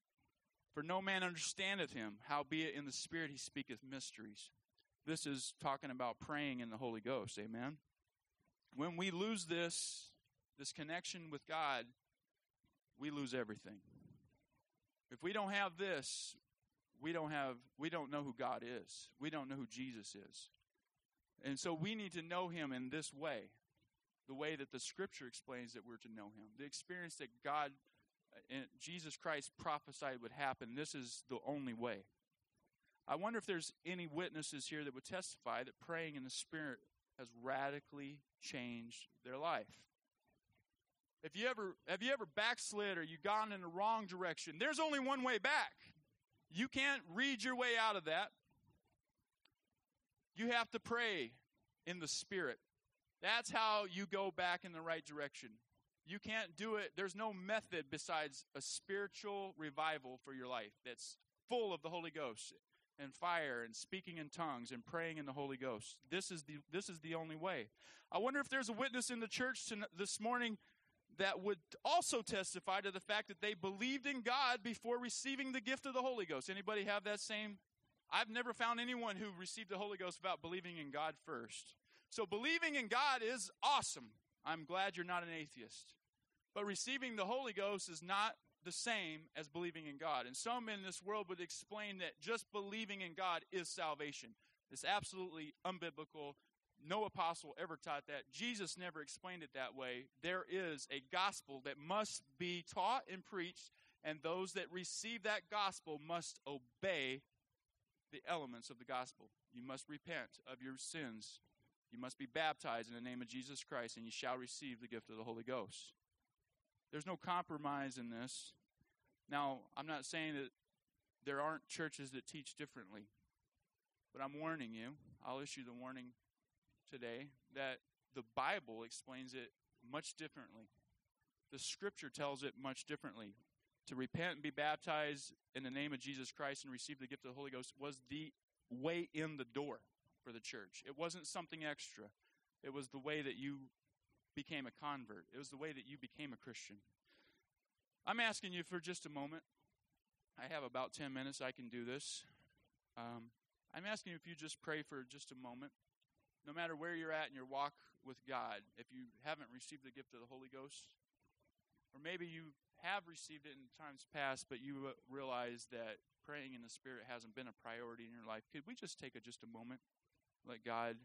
For no man understandeth him, howbeit in the Spirit he speaketh mysteries." This is talking about praying in the Holy Ghost, amen? When we lose this, this connection with God, we lose everything. If we don't have this, we don't have, we don't know who God is. We don't know who Jesus is. And so we need to know him in this way, the way that the Scripture explains that we're to know him. The experience that God and Jesus Christ prophesied would happen. This is the only way. I wonder if there's any witnesses here that would testify that praying in the Spirit has radically changed their life. If you ever have you ever backslid or you gone in the wrong direction, there's only one way back. You can't read your way out of that. You have to pray in the Spirit. That's how you go back in the right direction. You can't do it. There's no method besides a spiritual revival for your life that's full of the Holy Ghost. and fire and speaking in tongues and praying in the Holy Ghost. This is the this is the only way. I wonder if there's a witness in the church to, this morning that would also testify to the fact that they believed in God before receiving the gift of the Holy Ghost. Anybody have that same? I've never found anyone who received the Holy Ghost without believing in God first. So believing in God is awesome. I'm glad you're not an atheist. But receiving the Holy Ghost is not the same as believing in God. And some in this world would explain that just believing in God is salvation. It's absolutely unbiblical. No apostle ever taught that. Jesus never explained it that way. There is a gospel that must be taught and preached, and those that receive that gospel must obey the elements of the gospel. You must repent of your sins. You must be baptized in the name of Jesus Christ, and you shall receive the gift of the Holy Ghost. There's no compromise in this. Now, I'm not saying that there aren't churches that teach differently, but I'm warning you, I'll issue the warning today, that the Bible explains it much differently. The Scripture tells it much differently. To repent and be baptized in the name of Jesus Christ and receive the gift of the Holy Ghost was the way in the door for the church. It wasn't something extra. It was the way that you became a convert. It was the way that you became a Christian. I'm asking you for just a moment. I have about ten minutes. I can do this. Um, I'm asking you if you just pray for just a moment. No matter where you're at in your walk with God, if you haven't received the gift of the Holy Ghost, or maybe you have received it in times past, but you realize that praying in the Spirit hasn't been a priority in your life, could we just take a, just a moment, let God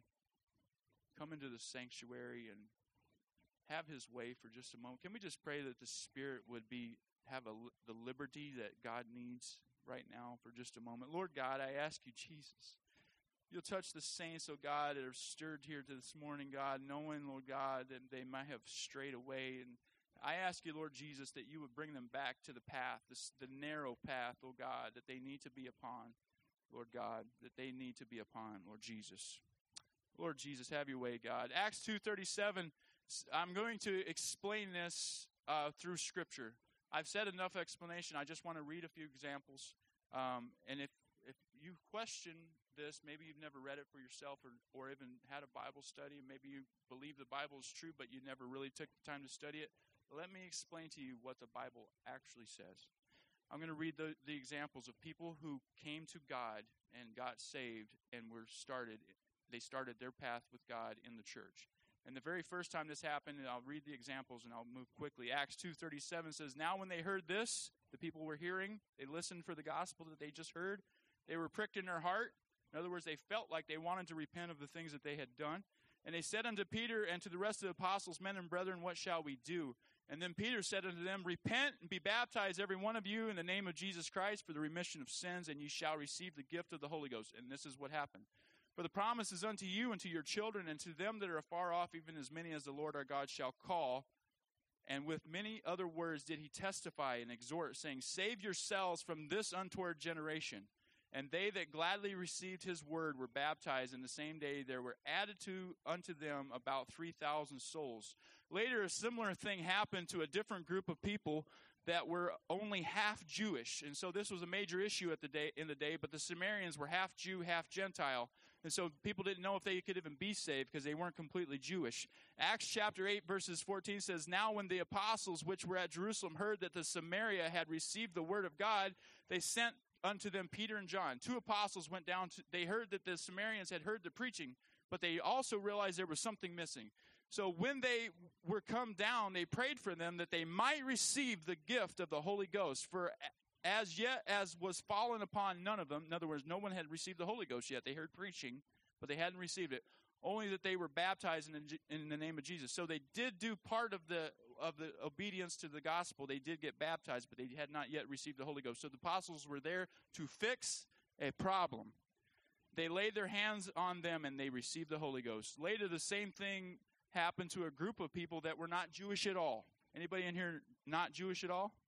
come into the sanctuary and have His way for just a moment? Can we just pray that the Spirit would be have a, the liberty that God needs right now for just a moment? Lord God, I ask you, Jesus, you'll touch the saints, oh God, that are stirred here to this morning, God, knowing, Lord God, that they might have strayed away. And I ask you, Lord Jesus, that you would bring them back to the path, this, the narrow path, oh God, that they need to be upon, Lord God, that they need to be upon, Lord Jesus. Lord Jesus, have your way, God. Acts two thirty-seven, I'm going to explain this uh, through Scripture. I've said enough explanation. I just want to read a few examples. Um, and if, if you question this, maybe you've never read it for yourself or, or even had a Bible study, maybe you believe the Bible is true, but you never really took the time to study it, let me explain to you what the Bible actually says. I'm going to read the, the examples of people who came to God and got saved and were started. They started their path with God in the church. And the very first time this happened, and I'll read the examples and I'll move quickly. Acts two thirty-seven says, now when they heard this, the people were hearing, they listened for the gospel that they just heard. They were pricked in their heart. In other words, they felt like they wanted to repent of the things that they had done. And they said unto Peter and to the rest of the apostles, men and brethren, what shall we do? And then Peter said unto them, repent and be baptized, every one of you, in the name of Jesus Christ for the remission of sins, and ye shall receive the gift of the Holy Ghost. And this is what happened. For the promise is unto you and to your children and to them that are afar off, even as many as the Lord our God shall call. And with many other words did he testify and exhort, saying, save yourselves from this untoward generation. And they that gladly received his word were baptized, and the same day there were added to unto them about three thousand souls. Later, a similar thing happened to a different group of people that were only half Jewish. And so this was a major issue at the day in the day, but the Samaritans were half Jew, half Gentile. And so people didn't know if they could even be saved because they weren't completely Jewish. Acts chapter eight, verses fourteen says, now when the apostles which were at Jerusalem heard that the Samaria had received the word of God, they sent unto them Peter and John. Two apostles went down to, they heard that the Samaritans had heard the preaching, but they also realized there was something missing. So when they were come down, they prayed for them that they might receive the gift of the Holy Ghost. For as yet as was fallen upon none of them, in other words, no one had received the Holy Ghost yet. They heard preaching, but they hadn't received it. Only that they were baptized in the, in the name of Jesus. So they did do part of the of the obedience to the gospel. They did get baptized, but they had not yet received the Holy Ghost. So the apostles were there to fix a problem. They laid their hands on them and they received the Holy Ghost. Later, the same thing happened to a group of people that were not Jewish at all. Anybody in here not Jewish at all?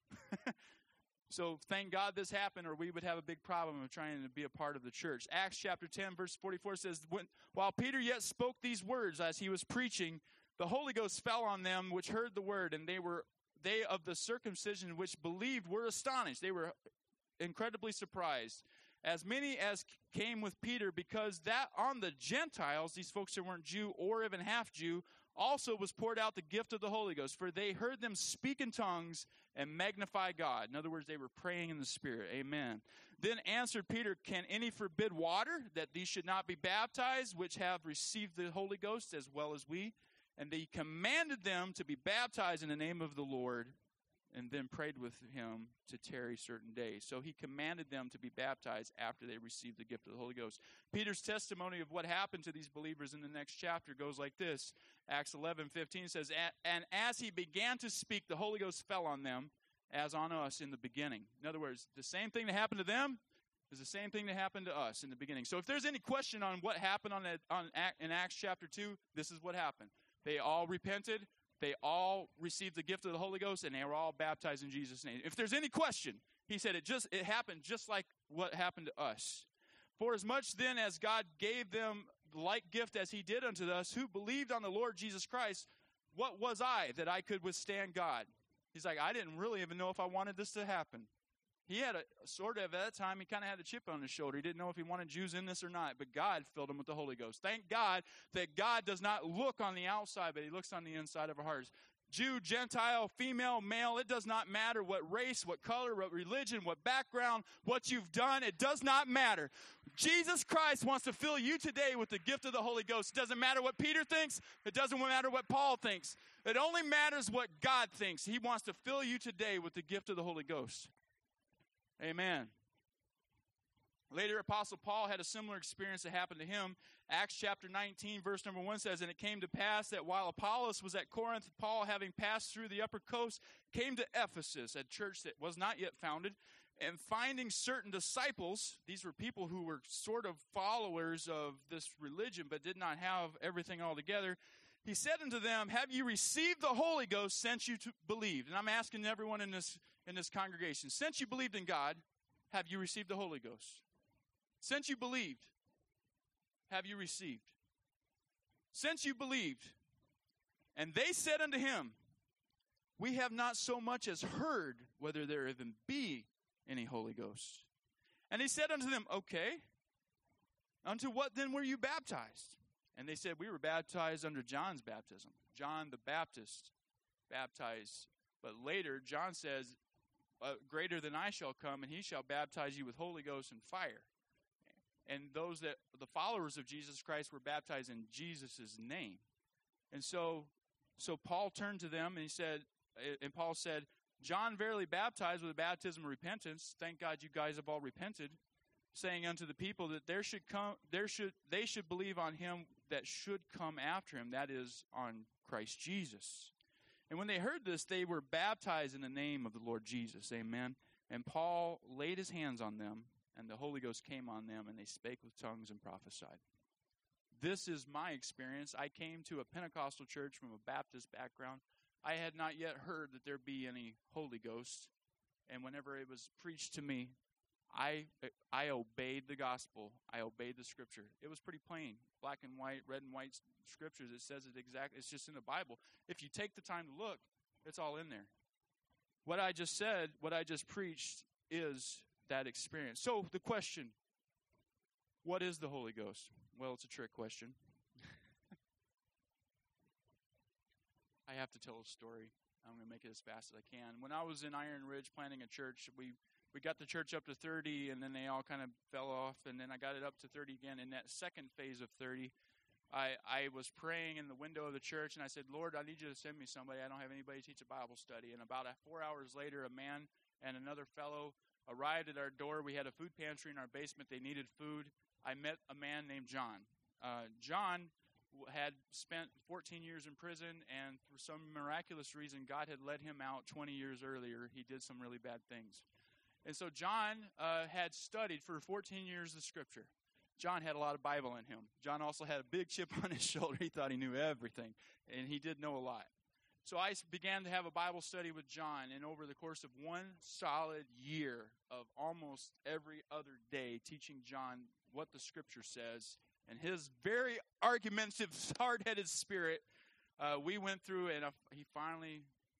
So thank God this happened, or we would have a big problem of trying to be a part of the church. Acts chapter ten, verse forty-four says, when, while Peter yet spoke these words as he was preaching, the Holy Ghost fell on them which heard the word, and they were they of the circumcision which believed were astonished. They were incredibly surprised. as many as came with Peter, because that on the Gentiles, these folks who weren't Jew or even half Jew, also was poured out the gift of the Holy Ghost, for they heard them speak in tongues and magnify God. In other words, they were praying in the Spirit. Amen. Then answered Peter, can any forbid water, that these should not be baptized, which have received the Holy Ghost as well as we? And they commanded them to be baptized in the name of the Lord, and then prayed with him to tarry certain days. So he commanded them to be baptized after they received the gift of the Holy Ghost. Peter's testimony of what happened to these believers in the next chapter goes like this. Acts eleven fifteen says, and as he began to speak, the Holy Ghost fell on them as on us in the beginning. In other words, the same thing that happened to them is the same thing that happened to us in the beginning. So if there's any question on what happened on, a, on in Acts chapter two, this is what happened. They all repented. They all received the gift of the Holy Ghost, and they were all baptized in Jesus' name. If there's any question, he said it just it happened just like what happened to us. For as much then as God gave them like gift as he did unto us, who believed on the Lord Jesus Christ, what was I that I could withstand God? He's like, I didn't really even know if I wanted this to happen. He had a sort of, at that time, he kind of had a chip on his shoulder. He didn't know if he wanted Jews in this or not, but God filled him with the Holy Ghost. Thank God that God does not look on the outside, but he looks on the inside of our hearts. Jew, Gentile, female, male, it does not matter what race, what color, what religion, what background, what you've done. It does not matter. Jesus Christ wants to fill you today with the gift of the Holy Ghost. It doesn't matter what Peter thinks. It doesn't matter what Paul thinks. It only matters what God thinks. He wants to fill you today with the gift of the Holy Ghost. Amen. Later, Apostle Paul had a similar experience that happened to him. Acts chapter nineteen, verse number one says, and it came to pass that while Apollos was at Corinth, Paul, having passed through the upper coast, came to Ephesus, a church that was not yet founded, and finding certain disciples, these were people who were sort of followers of this religion, but did not have everything all together, he said unto them, have you received the Holy Ghost since you t- believed? And I'm asking everyone in this, in this congregation, since you believed in God, have you received the Holy Ghost? Since you believed, have you received? Since you believed. And they said unto him, we have not so much as heard whether there even be any Holy Ghost. And he said unto them, okay, unto what then were you baptized? And they said, we were baptized under John's baptism. John the Baptist baptized. But later, John says, uh, greater than I shall come, and he shall baptize you with Holy Ghost and fire. And those that, the followers of Jesus Christ, were baptized in Jesus' name. And so, so Paul turned to them and he said, and Paul said, John verily baptized with a baptism of repentance. Thank God you guys have all repented, saying unto the people that there should come, there should, they should believe on him that should come after him, that is, on Christ Jesus. And when they heard this, they were baptized in the name of the Lord Jesus. Amen. And Paul laid his hands on them, and the Holy Ghost came on them, and they spake with tongues and prophesied. This is my experience. I came to a Pentecostal church from a Baptist background. I had not yet heard that there be any Holy Ghost. And whenever it was preached to me, I I obeyed the gospel. I obeyed the scripture. It was pretty plain, black and white, red and white scriptures. It says it exactly. It's just in the Bible. If you take the time to look, it's all in there. What I just said, what I just preached, is that experience. So the question, what is the Holy Ghost? Well, it's a trick question. I have to tell a story. I'm going to make it as fast as I can. When I was in Iron Ridge planting a church, we we got the church up to thirty, and then they all kind of fell off, and then I got it up to thirty again. In that second phase of thirty, I, I was praying in the window of the church, and I said, Lord, I need you to send me somebody. I don't have anybody to teach a Bible study. And about four hours later, a man and another fellow arrived at our door. We had a food pantry in our basement. They needed food. I met a man named John. Uh, John had spent fourteen years in prison, and for some miraculous reason, God had let him out twenty years earlier. He did some really bad things. And so John uh, had studied for fourteen years the Scripture. John had a lot of Bible in him. John also had a big chip on his shoulder. He thought he knew everything, and he did know a lot. So I began to have a Bible study with John, and over the course of one solid year of almost every other day teaching John what the Scripture says, and his very argumentative, hard-headed spirit, uh, we went through, and uh, he finally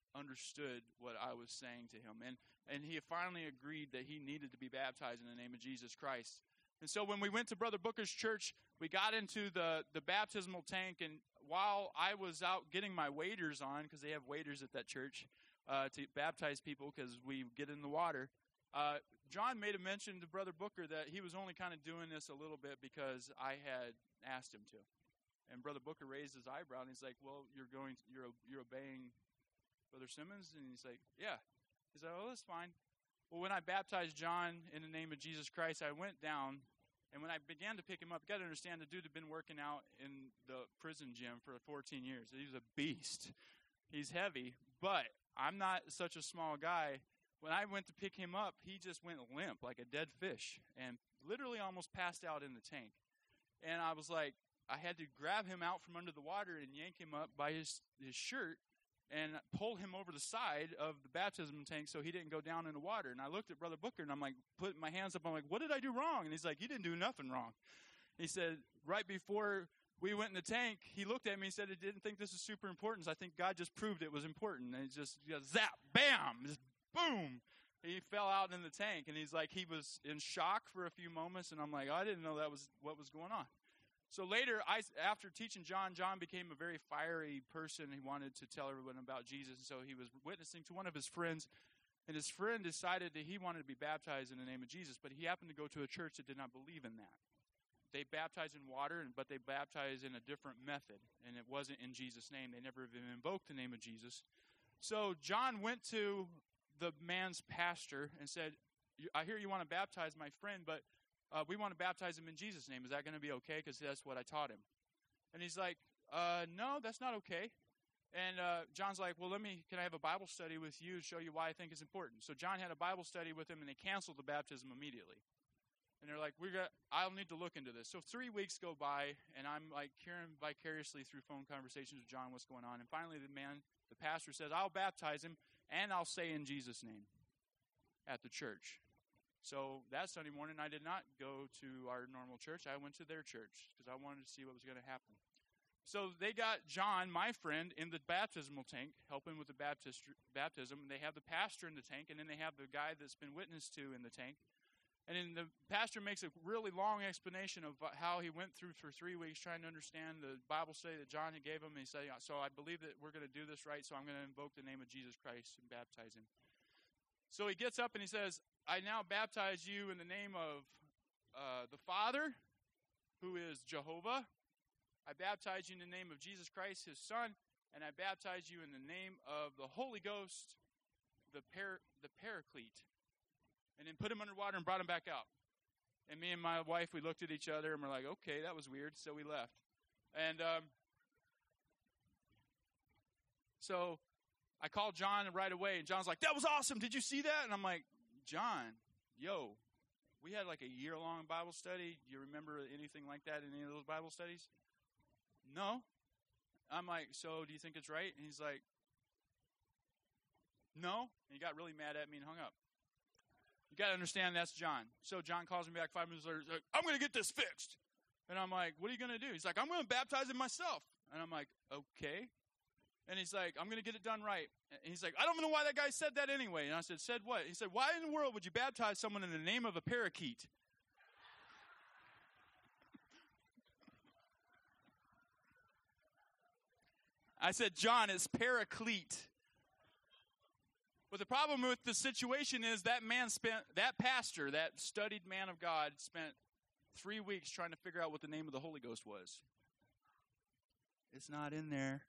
understood what I was saying to him. And, and he finally agreed that he needed to be baptized in the name of Jesus Christ. And so when we went to Brother Booker's church, we got into the, the baptismal tank, and while I was out getting my waders on, because they have waders at that church uh, to baptize people because we get in the water, uh, John made a mention to Brother Booker that he was only kind of doing this a little bit because I had asked him to. And Brother Booker raised his eyebrow, and he's like, well, you're going, you're you're obeying Brother Simmons? And he's like, yeah. He's like, oh, that's fine. Well, when I baptized John in the name of Jesus Christ, I went down, and when I began to pick him up, you got to understand, the dude had been working out in the prison gym for fourteen years. He was a beast. He's heavy, but I'm not such a small guy. When I went to pick him up, he just went limp like a dead fish and literally almost passed out in the tank. And I was like, I had to grab him out from under the water and yank him up by his, his shirt and pull him over the side of the baptism tank so he didn't go down in the water. And I looked at Brother Booker, and I'm like, putting my hands up. I'm like, what did I do wrong? And he's like, you didn't do nothing wrong. He said, right before we went in the tank, he looked at me and said, I didn't think this was super important. So I think God just proved it was important. And he just, he goes, zap, bam, just boom. He fell out in the tank, and he's like, he was in shock for a few moments. And I'm like, oh, I didn't know that was what was going on. So later, I, after teaching John, John became a very fiery person. He wanted to tell everyone about Jesus, and so he was witnessing to one of his friends, and his friend decided that he wanted to be baptized in the name of Jesus, but he happened to go to a church that did not believe in that. They baptized in water, but they baptized in a different method, and it wasn't in Jesus' name. They never even invoked the name of Jesus. So John went to the man's pastor and said, I hear you want to baptize my friend, but Uh, we want to baptize him in Jesus' name. Is that going to be okay? Because that's what I taught him. And he's like, uh, no, that's not okay. And uh, John's like, well, let me, can I have a Bible study with you to show you why I think it's important? So John had a Bible study with him, and they canceled the baptism immediately. And they're like, we're gonna, I'll need to look into this. So three weeks go by, and I'm like hearing vicariously through phone conversations with John what's going on. And finally the man, the pastor says, I'll baptize him, and I'll say in Jesus' name at the church. So that Sunday morning, I did not go to our normal church. I went to their church because I wanted to see what was going to happen. So they got John, my friend, in the baptismal tank, helping with the baptist, baptism. They have the pastor in the tank, and then they have the guy that's been witnessed to in the tank. And then the pastor makes a really long explanation of how he went through for three weeks trying to understand the Bible study that John had gave him. And he said, so I believe that we're going to do this right, so I'm going to invoke the name of Jesus Christ and baptize him. So he gets up and he says, I now baptize you in the name of uh, the Father, who is Jehovah. I baptize you in the name of Jesus Christ, his Son, and I baptize you in the name of the Holy Ghost, the, par- the Paraclete. And then put him underwater and brought him back out. And me and my wife, we looked at each other and we're like, okay, that was weird, so we left. And um, so I called John right away, and John's like, that was awesome. Did you see that? And I'm like, John, yo, we had like a year-long Bible study. Do you remember anything like that in any of those Bible studies? No. I'm like, so do you think it's right? And he's like, no. And he got really mad at me and hung up. You got to understand that's John. So John calls me back five minutes later. He's like, I'm going to get this fixed. And I'm like, what are you going to do? He's like, I'm going to baptize him myself. And I'm like, okay. And he's like, I'm going to get it done right. And he's like, I don't know why that guy said that anyway. And I said, said what? He said, why in the world would you baptize someone in the name of a parakeet? I said, John, it's paraclete. But the problem with the situation is that man spent, that pastor, that studied man of God, spent three weeks trying to figure out what the name of the Holy Ghost was. It's not in there.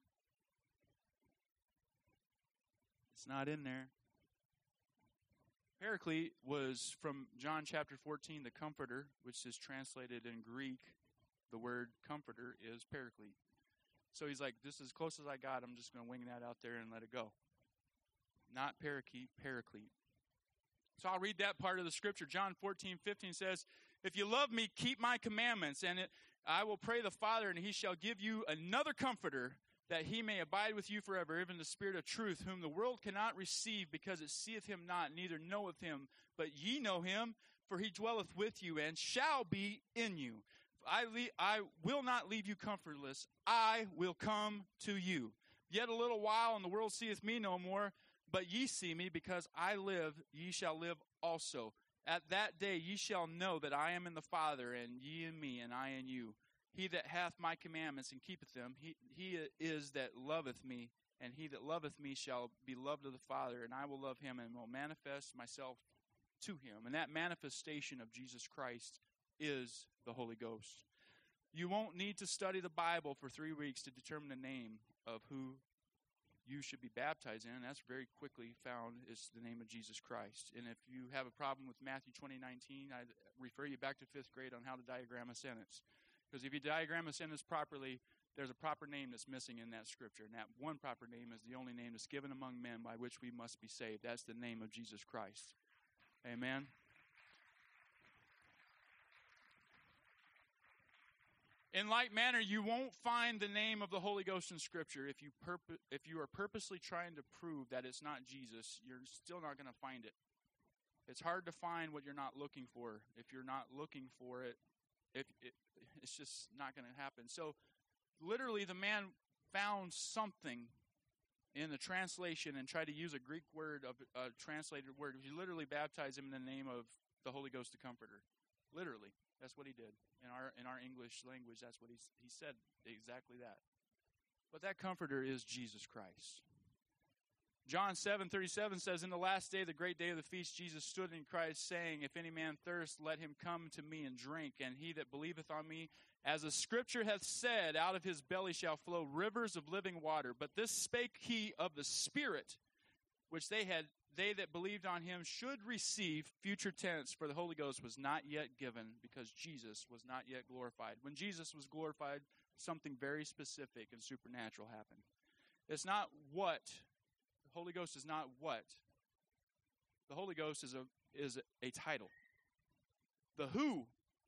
It's not in there. Paraclete was from John chapter fourteen, the comforter, which is translated in Greek. The word comforter is paraclete. So he's like, this is as close as I got. I'm just going to wing that out there and let it go. Not parakeet, paraclete. So I'll read that part of the scripture. John fourteen fifteen says, if you love me, keep my commandments, and it, I will pray the Father, and he shall give you another comforter, that he may abide with you forever, even the Spirit of truth, whom the world cannot receive, because it seeth him not, neither knoweth him. But ye know him, for he dwelleth with you, and shall be in you. I, le- I will not leave you comfortless. I will come to you. Yet a little while, and the world seeth me no more, but ye see me, because I live, ye shall live also. At that day ye shall know that I am in the Father, and ye in me, and I in you. He that hath my commandments and keepeth them, he, he is that loveth me, and he that loveth me shall be loved of the Father, and I will love him, and will manifest myself to him. And that manifestation of Jesus Christ is the Holy Ghost. You won't need to study the Bible for three weeks to determine the name of who you should be baptized in. That's very quickly found is the name of Jesus Christ. And if you have a problem with Matthew twenty nineteen, I refer you back to fifth grade on how to diagram a sentence. Because if you diagram a sentence properly, there's a proper name that's missing in that scripture. And that one proper name is the only name that's given among men by which we must be saved. That's the name of Jesus Christ. Amen. In like manner, you won't find the name of the Holy Ghost in Scripture. If you purpo- if you are purposely trying to prove that it's not Jesus, you're still not going to find it. It's hard to find what you're not looking for. If you're not looking for it, if it, it's just not going to happen. So, literally, the man found something in the translation and tried to use a Greek word, of a translated word. He literally baptized him in the name of the Holy Ghost, the Comforter. Literally, that's what he did. In our in our English language, that's what he he said, exactly that. But that Comforter is Jesus Christ. John seven thirty-seven says, in the last day, the great day of the feast, Jesus stood in Christ, saying, if any man thirst, let him come to me and drink. And he that believeth on me, as the Scripture hath said, out of his belly shall flow rivers of living water. But this spake he of the Spirit, which they had they that believed on him should receive, future tense, for the Holy Ghost was not yet given, because Jesus was not yet glorified. When Jesus was glorified, something very specific and supernatural happened. It's not what. The Holy Ghost is not what. The Holy Ghost is a is a title. The who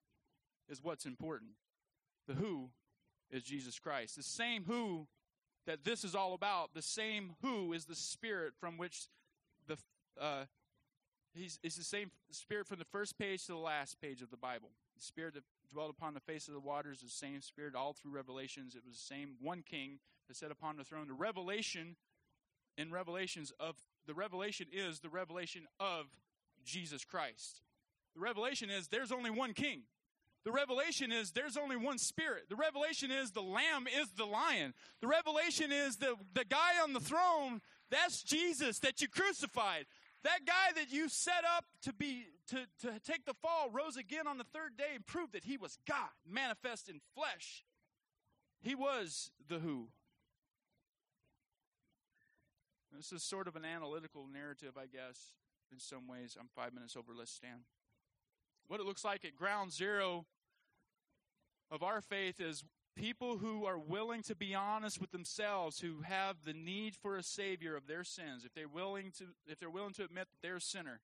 is what's important. The who is Jesus Christ. The same who that this is all about, the same who is the Spirit from which the uh, he's it's the same Spirit from the first page to the last page of the Bible. The Spirit that dwelt upon the face of the waters is the same Spirit all through Revelations. It was the same one King that sat upon the throne. The revelation in Revelations of the revelation is the revelation of Jesus Christ. The revelation is there's only one King. The revelation is there's only one Spirit. The revelation is the Lamb is the Lion. The revelation is the, the guy on the throne, that's Jesus that you crucified. That guy that you set up to be to, to take the fall rose again on the third day and proved that he was God, manifest in flesh. He was the who. This is sort of an analytical narrative, I guess, in some ways. I'm five minutes over. Let's stand. What it looks like at ground zero of our faith is people who are willing to be honest with themselves, who have the need for a Savior of their sins. If they're willing to, if they're willing to admit that they're a sinner,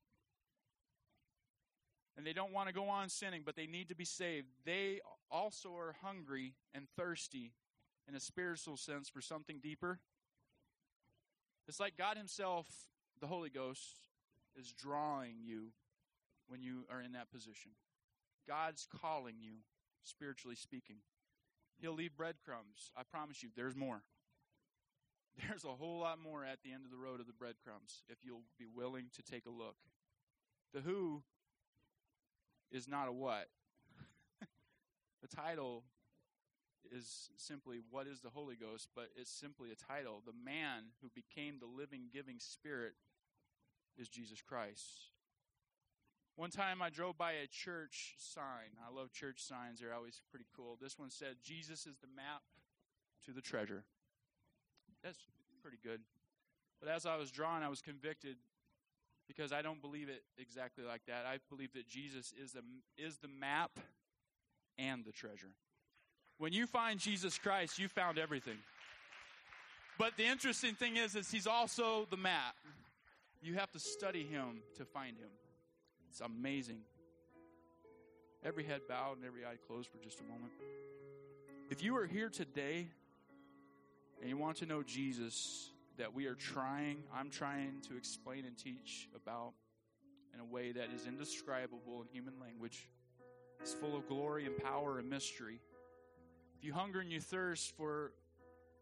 and they don't want to go on sinning, but they need to be saved, they also are hungry and thirsty in a spiritual sense for something deeper. It's like God himself, the Holy Ghost, is drawing you when you are in that position. God's calling you, spiritually speaking. He'll leave breadcrumbs. I promise you, there's more. There's a whole lot more at the end of the road of the breadcrumbs if you'll be willing to take a look. The who is not a what. The title is simply what is the Holy Ghost, but it's simply a title. The man who became the living, giving Spirit is Jesus Christ. One time I drove by a church sign. I love church signs. They're always pretty cool. This one said, Jesus is the map to the treasure. That's pretty good. But as I was drawn, I was convicted because I don't believe it exactly like that. I believe that Jesus is the, is the map and the treasure. When you find Jesus Christ, you found everything. But the interesting thing is, is he's also the map. You have to study him to find him. It's amazing. Every head bowed and every eye closed for just a moment. If you are here today and you want to know Jesus, that we are trying, I'm trying to explain and teach about in a way that is indescribable in human language. It's full of glory and power and mystery. If you hunger and you thirst for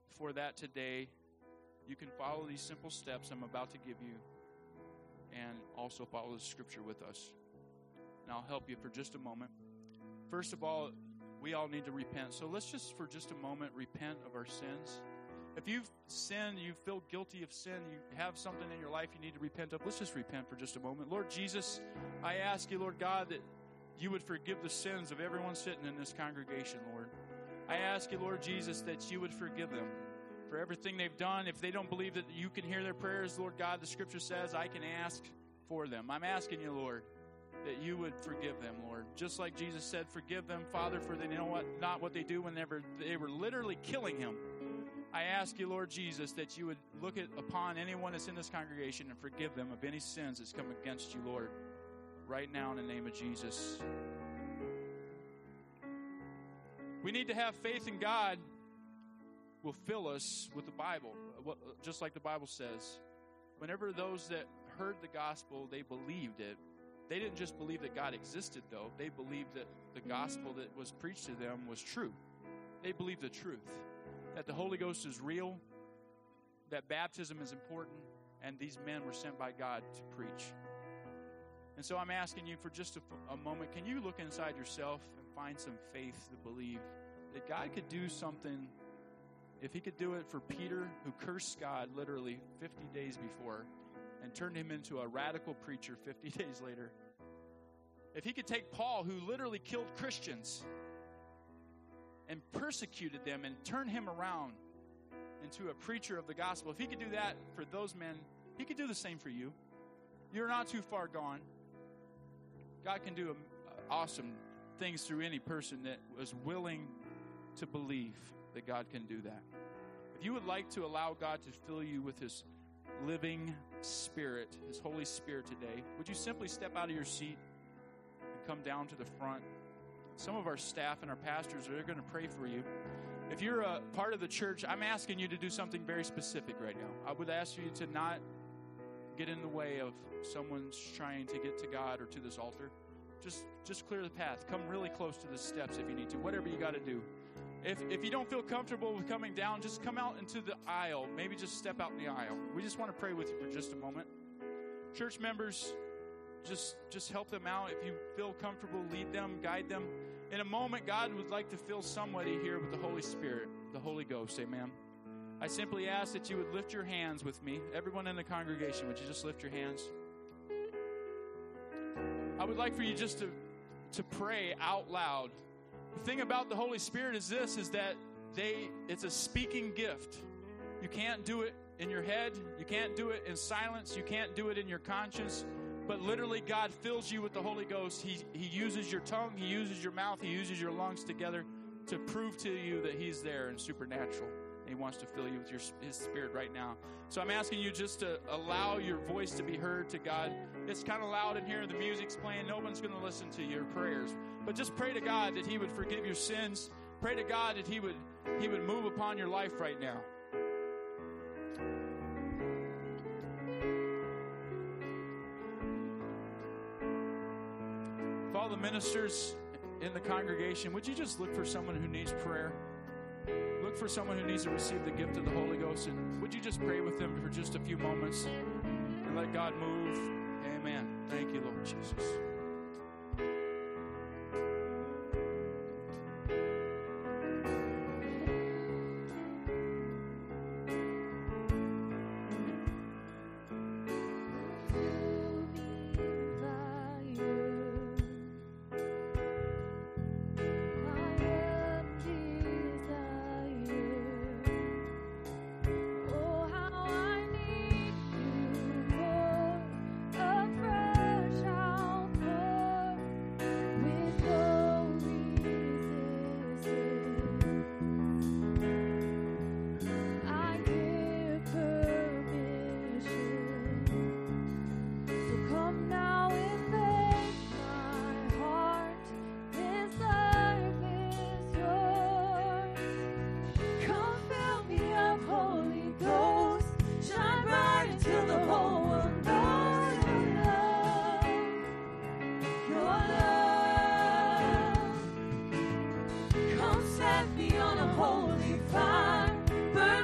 for that today, you can follow these simple steps I'm about to give you and also follow the scripture with us. And I'll help you for just a moment. First of all, we all need to repent. So let's just for just a moment repent of our sins. If you've sinned, you feel guilty of sin, you have something in your life you need to repent of, let's just repent for just a moment. Lord Jesus, I ask you, Lord God, that you would forgive the sins of everyone sitting in this congregation, Lord. I ask you, Lord Jesus, that you would forgive them for everything they've done. If they don't believe that you can hear their prayers, Lord God, the scripture says I can ask for them. I'm asking you, Lord, that you would forgive them, Lord. Just like Jesus said, forgive them, Father, for they know what not what they do whenever they were literally killing him. I ask you, Lord Jesus, that you would look at, upon anyone that's in this congregation and forgive them of any sins that's come against you, Lord, right now in the name of Jesus. We need to have faith in God will fill us with the Bible, just like the Bible says. Whenever those that heard the gospel, they believed it. They didn't just believe that God existed, though. They believed that the gospel that was preached to them was true. They believed the truth, that the Holy Ghost is real, that baptism is important, and these men were sent by God to preach. And so I'm asking you for just a, a moment, can you look inside yourself and find some faith to believe that God could do something? If he could do it for Peter, who cursed God literally fifty days before and turned him into a radical preacher fifty days later. If he could take Paul, who literally killed Christians and persecuted them and turn him around into a preacher of the gospel, if he could do that for those men, he could do the same for you. You're not too far gone. God can do awesome things through any person that was willing to believe that God can do that. If you would like to allow God to fill you with his living Spirit, his Holy Spirit today, would you simply step out of your seat and come down to the front? Some of our staff and our pastors are going to pray for you. If you're a part of the church, I'm asking you to do something very specific right now. I would ask you to not get in the way of someone's trying to get to God or to this altar. Just just clear the path. Come really close to the steps if you need to. Whatever you got to do. If if you don't feel comfortable with coming down, just come out into the aisle. Maybe just step out in the aisle. We just want to pray with you for just a moment. Church members, just just help them out. If you feel comfortable, lead them, guide them. In a moment, God would like to fill somebody here with the Holy Spirit, the Holy Ghost. Amen. I simply ask that you would lift your hands with me. Everyone in the congregation, would you just lift your hands? I would like for you just to, to pray out loud. The thing about the Holy Spirit is this, is that they it's a speaking gift. You can't do it in your head. You can't do it in silence. You can't do it in your conscience. But literally, God fills you with the Holy Ghost. He, he uses your tongue. He uses your mouth. He uses your lungs together to prove to you that he's there and supernatural. And he wants to fill you with your, his Spirit right now. So I'm asking you just to allow your voice to be heard to God. It's kind of loud in here. The music's playing. No one's going to listen to your prayers. But just pray to God that he would forgive your sins. Pray to God that he would, he would move upon your life right now. For all the ministers in the congregation, would you just look for someone who needs prayer? Look for someone who needs to receive the gift of the Holy Ghost, and would you just pray with them for just a few moments and let God move? Amen. Thank you, Lord Jesus. Holy fire, burn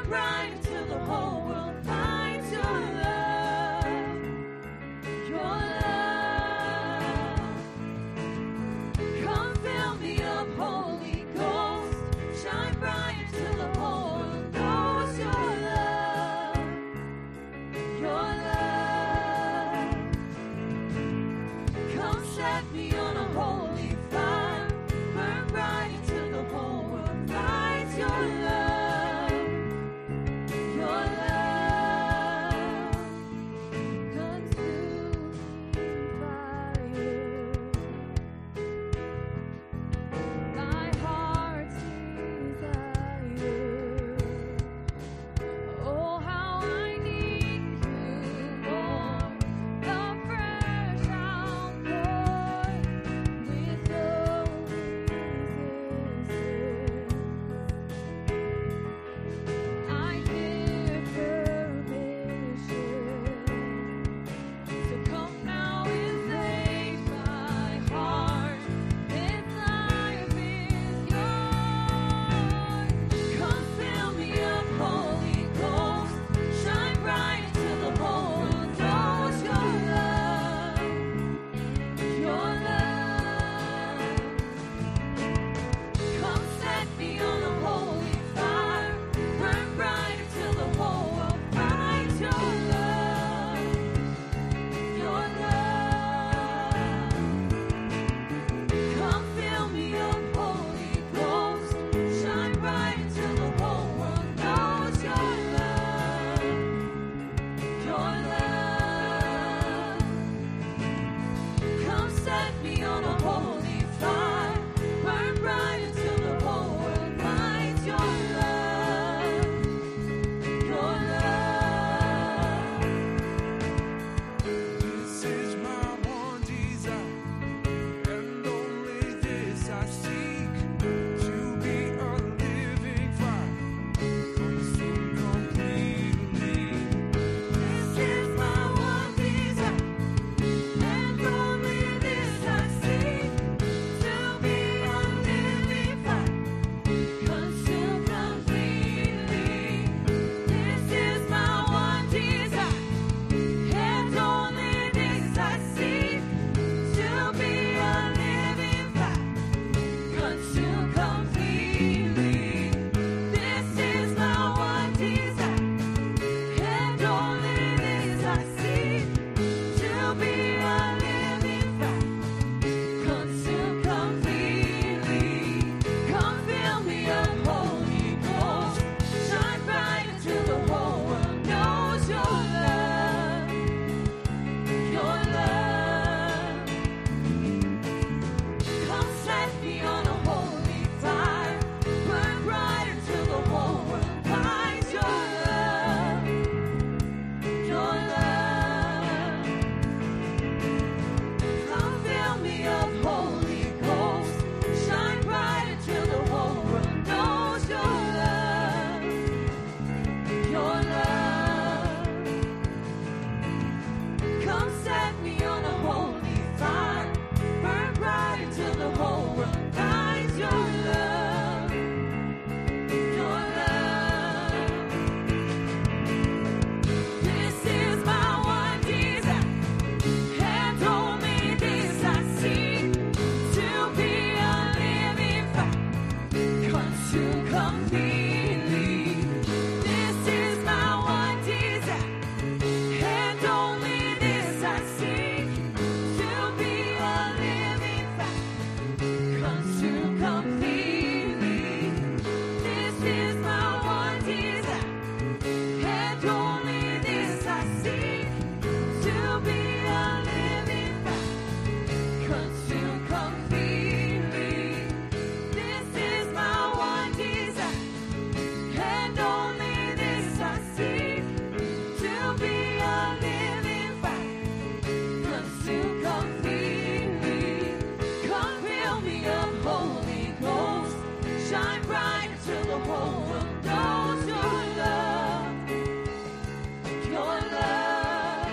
whole world knows your love, your love.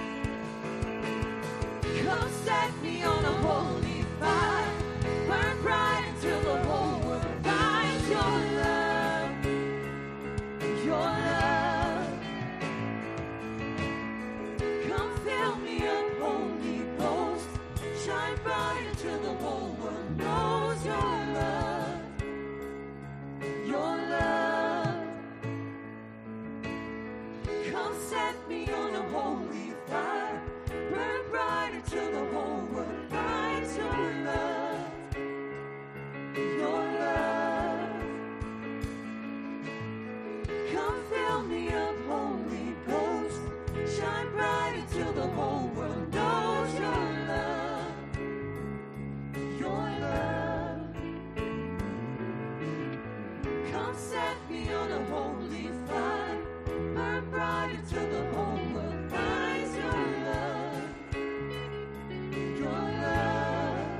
Come set me on a holy fire, burn bright until the whole world finds your love, your love. Come fill me up, Holy Ghost, shine bright until the whole world knows your love, your love. Come set me on a holy fire, burn bright until the whole world finds your love, your love. Come fill me up, Holy Ghost, shine bright until the whole world knows your love, your love. Come set me on a holy fire, burn bright until the whole world finds your love, your love.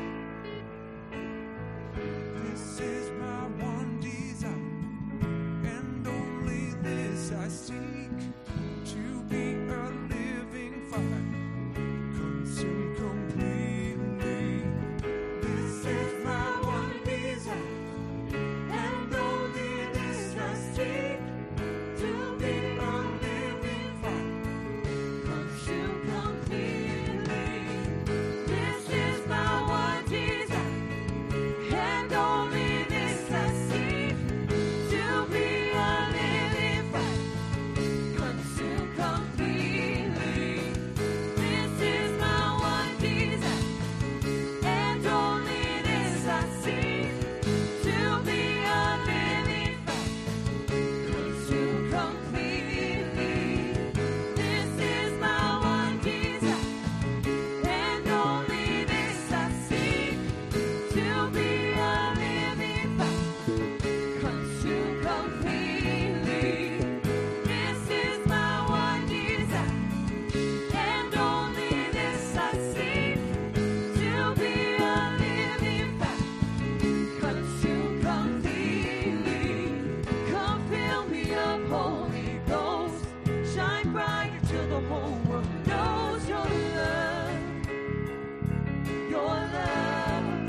This is my one desire, and only this I seek, to be a living fire, consumed completely. This is my one desire, and only this I seek, to be a living fire, Consume completely. This is my one desire, and only this I seek, to be a living fire. Consume completely. This is my one desire, and only this I seek, to be a living fire. Consume completely. This is my one desire, and only this I seek, to be a living fire. Consume completely. This is my one desire, and only this I seek, to be a living fire. Consume completely. Come fill me up, Holy Ghost, shine bright until the whole world knows your love, your love.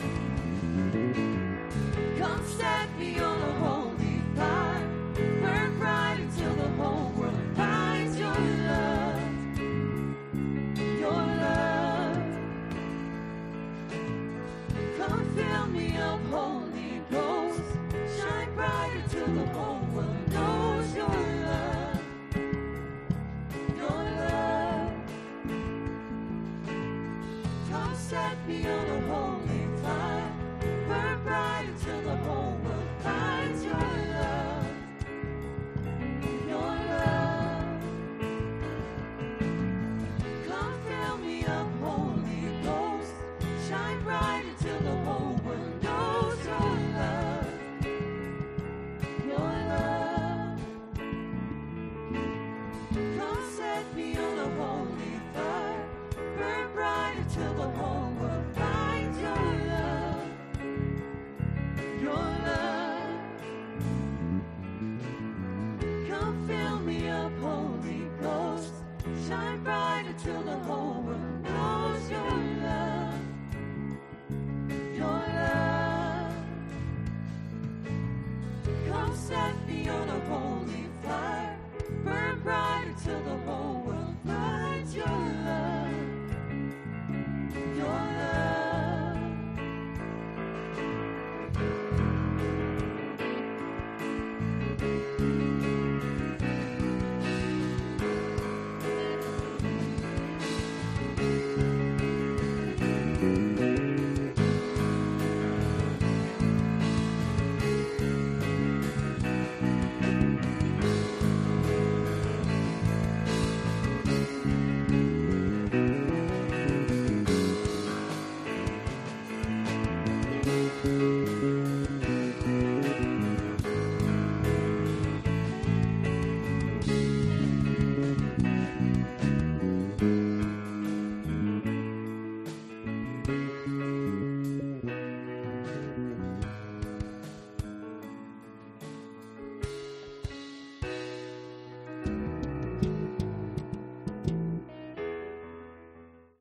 Come set me on a holy fire, burn bright until the whole world finds your love, your love. Come fill me up, Holy Ghost, shine bright until the whole world knows your love, your love. Come set me on a holy fire, burn bright until the whole world finds your love, your love. Come fill me up, Holy Ghost, shine bright until the whole world knows your love, your love. Come set me on a holy fire, burn bright until the whole world finds your love, your love. Come fill me up, Holy Ghost, shine bright until the whole world knows your love, your love. Come set me on a holy fire, burn bright until the whole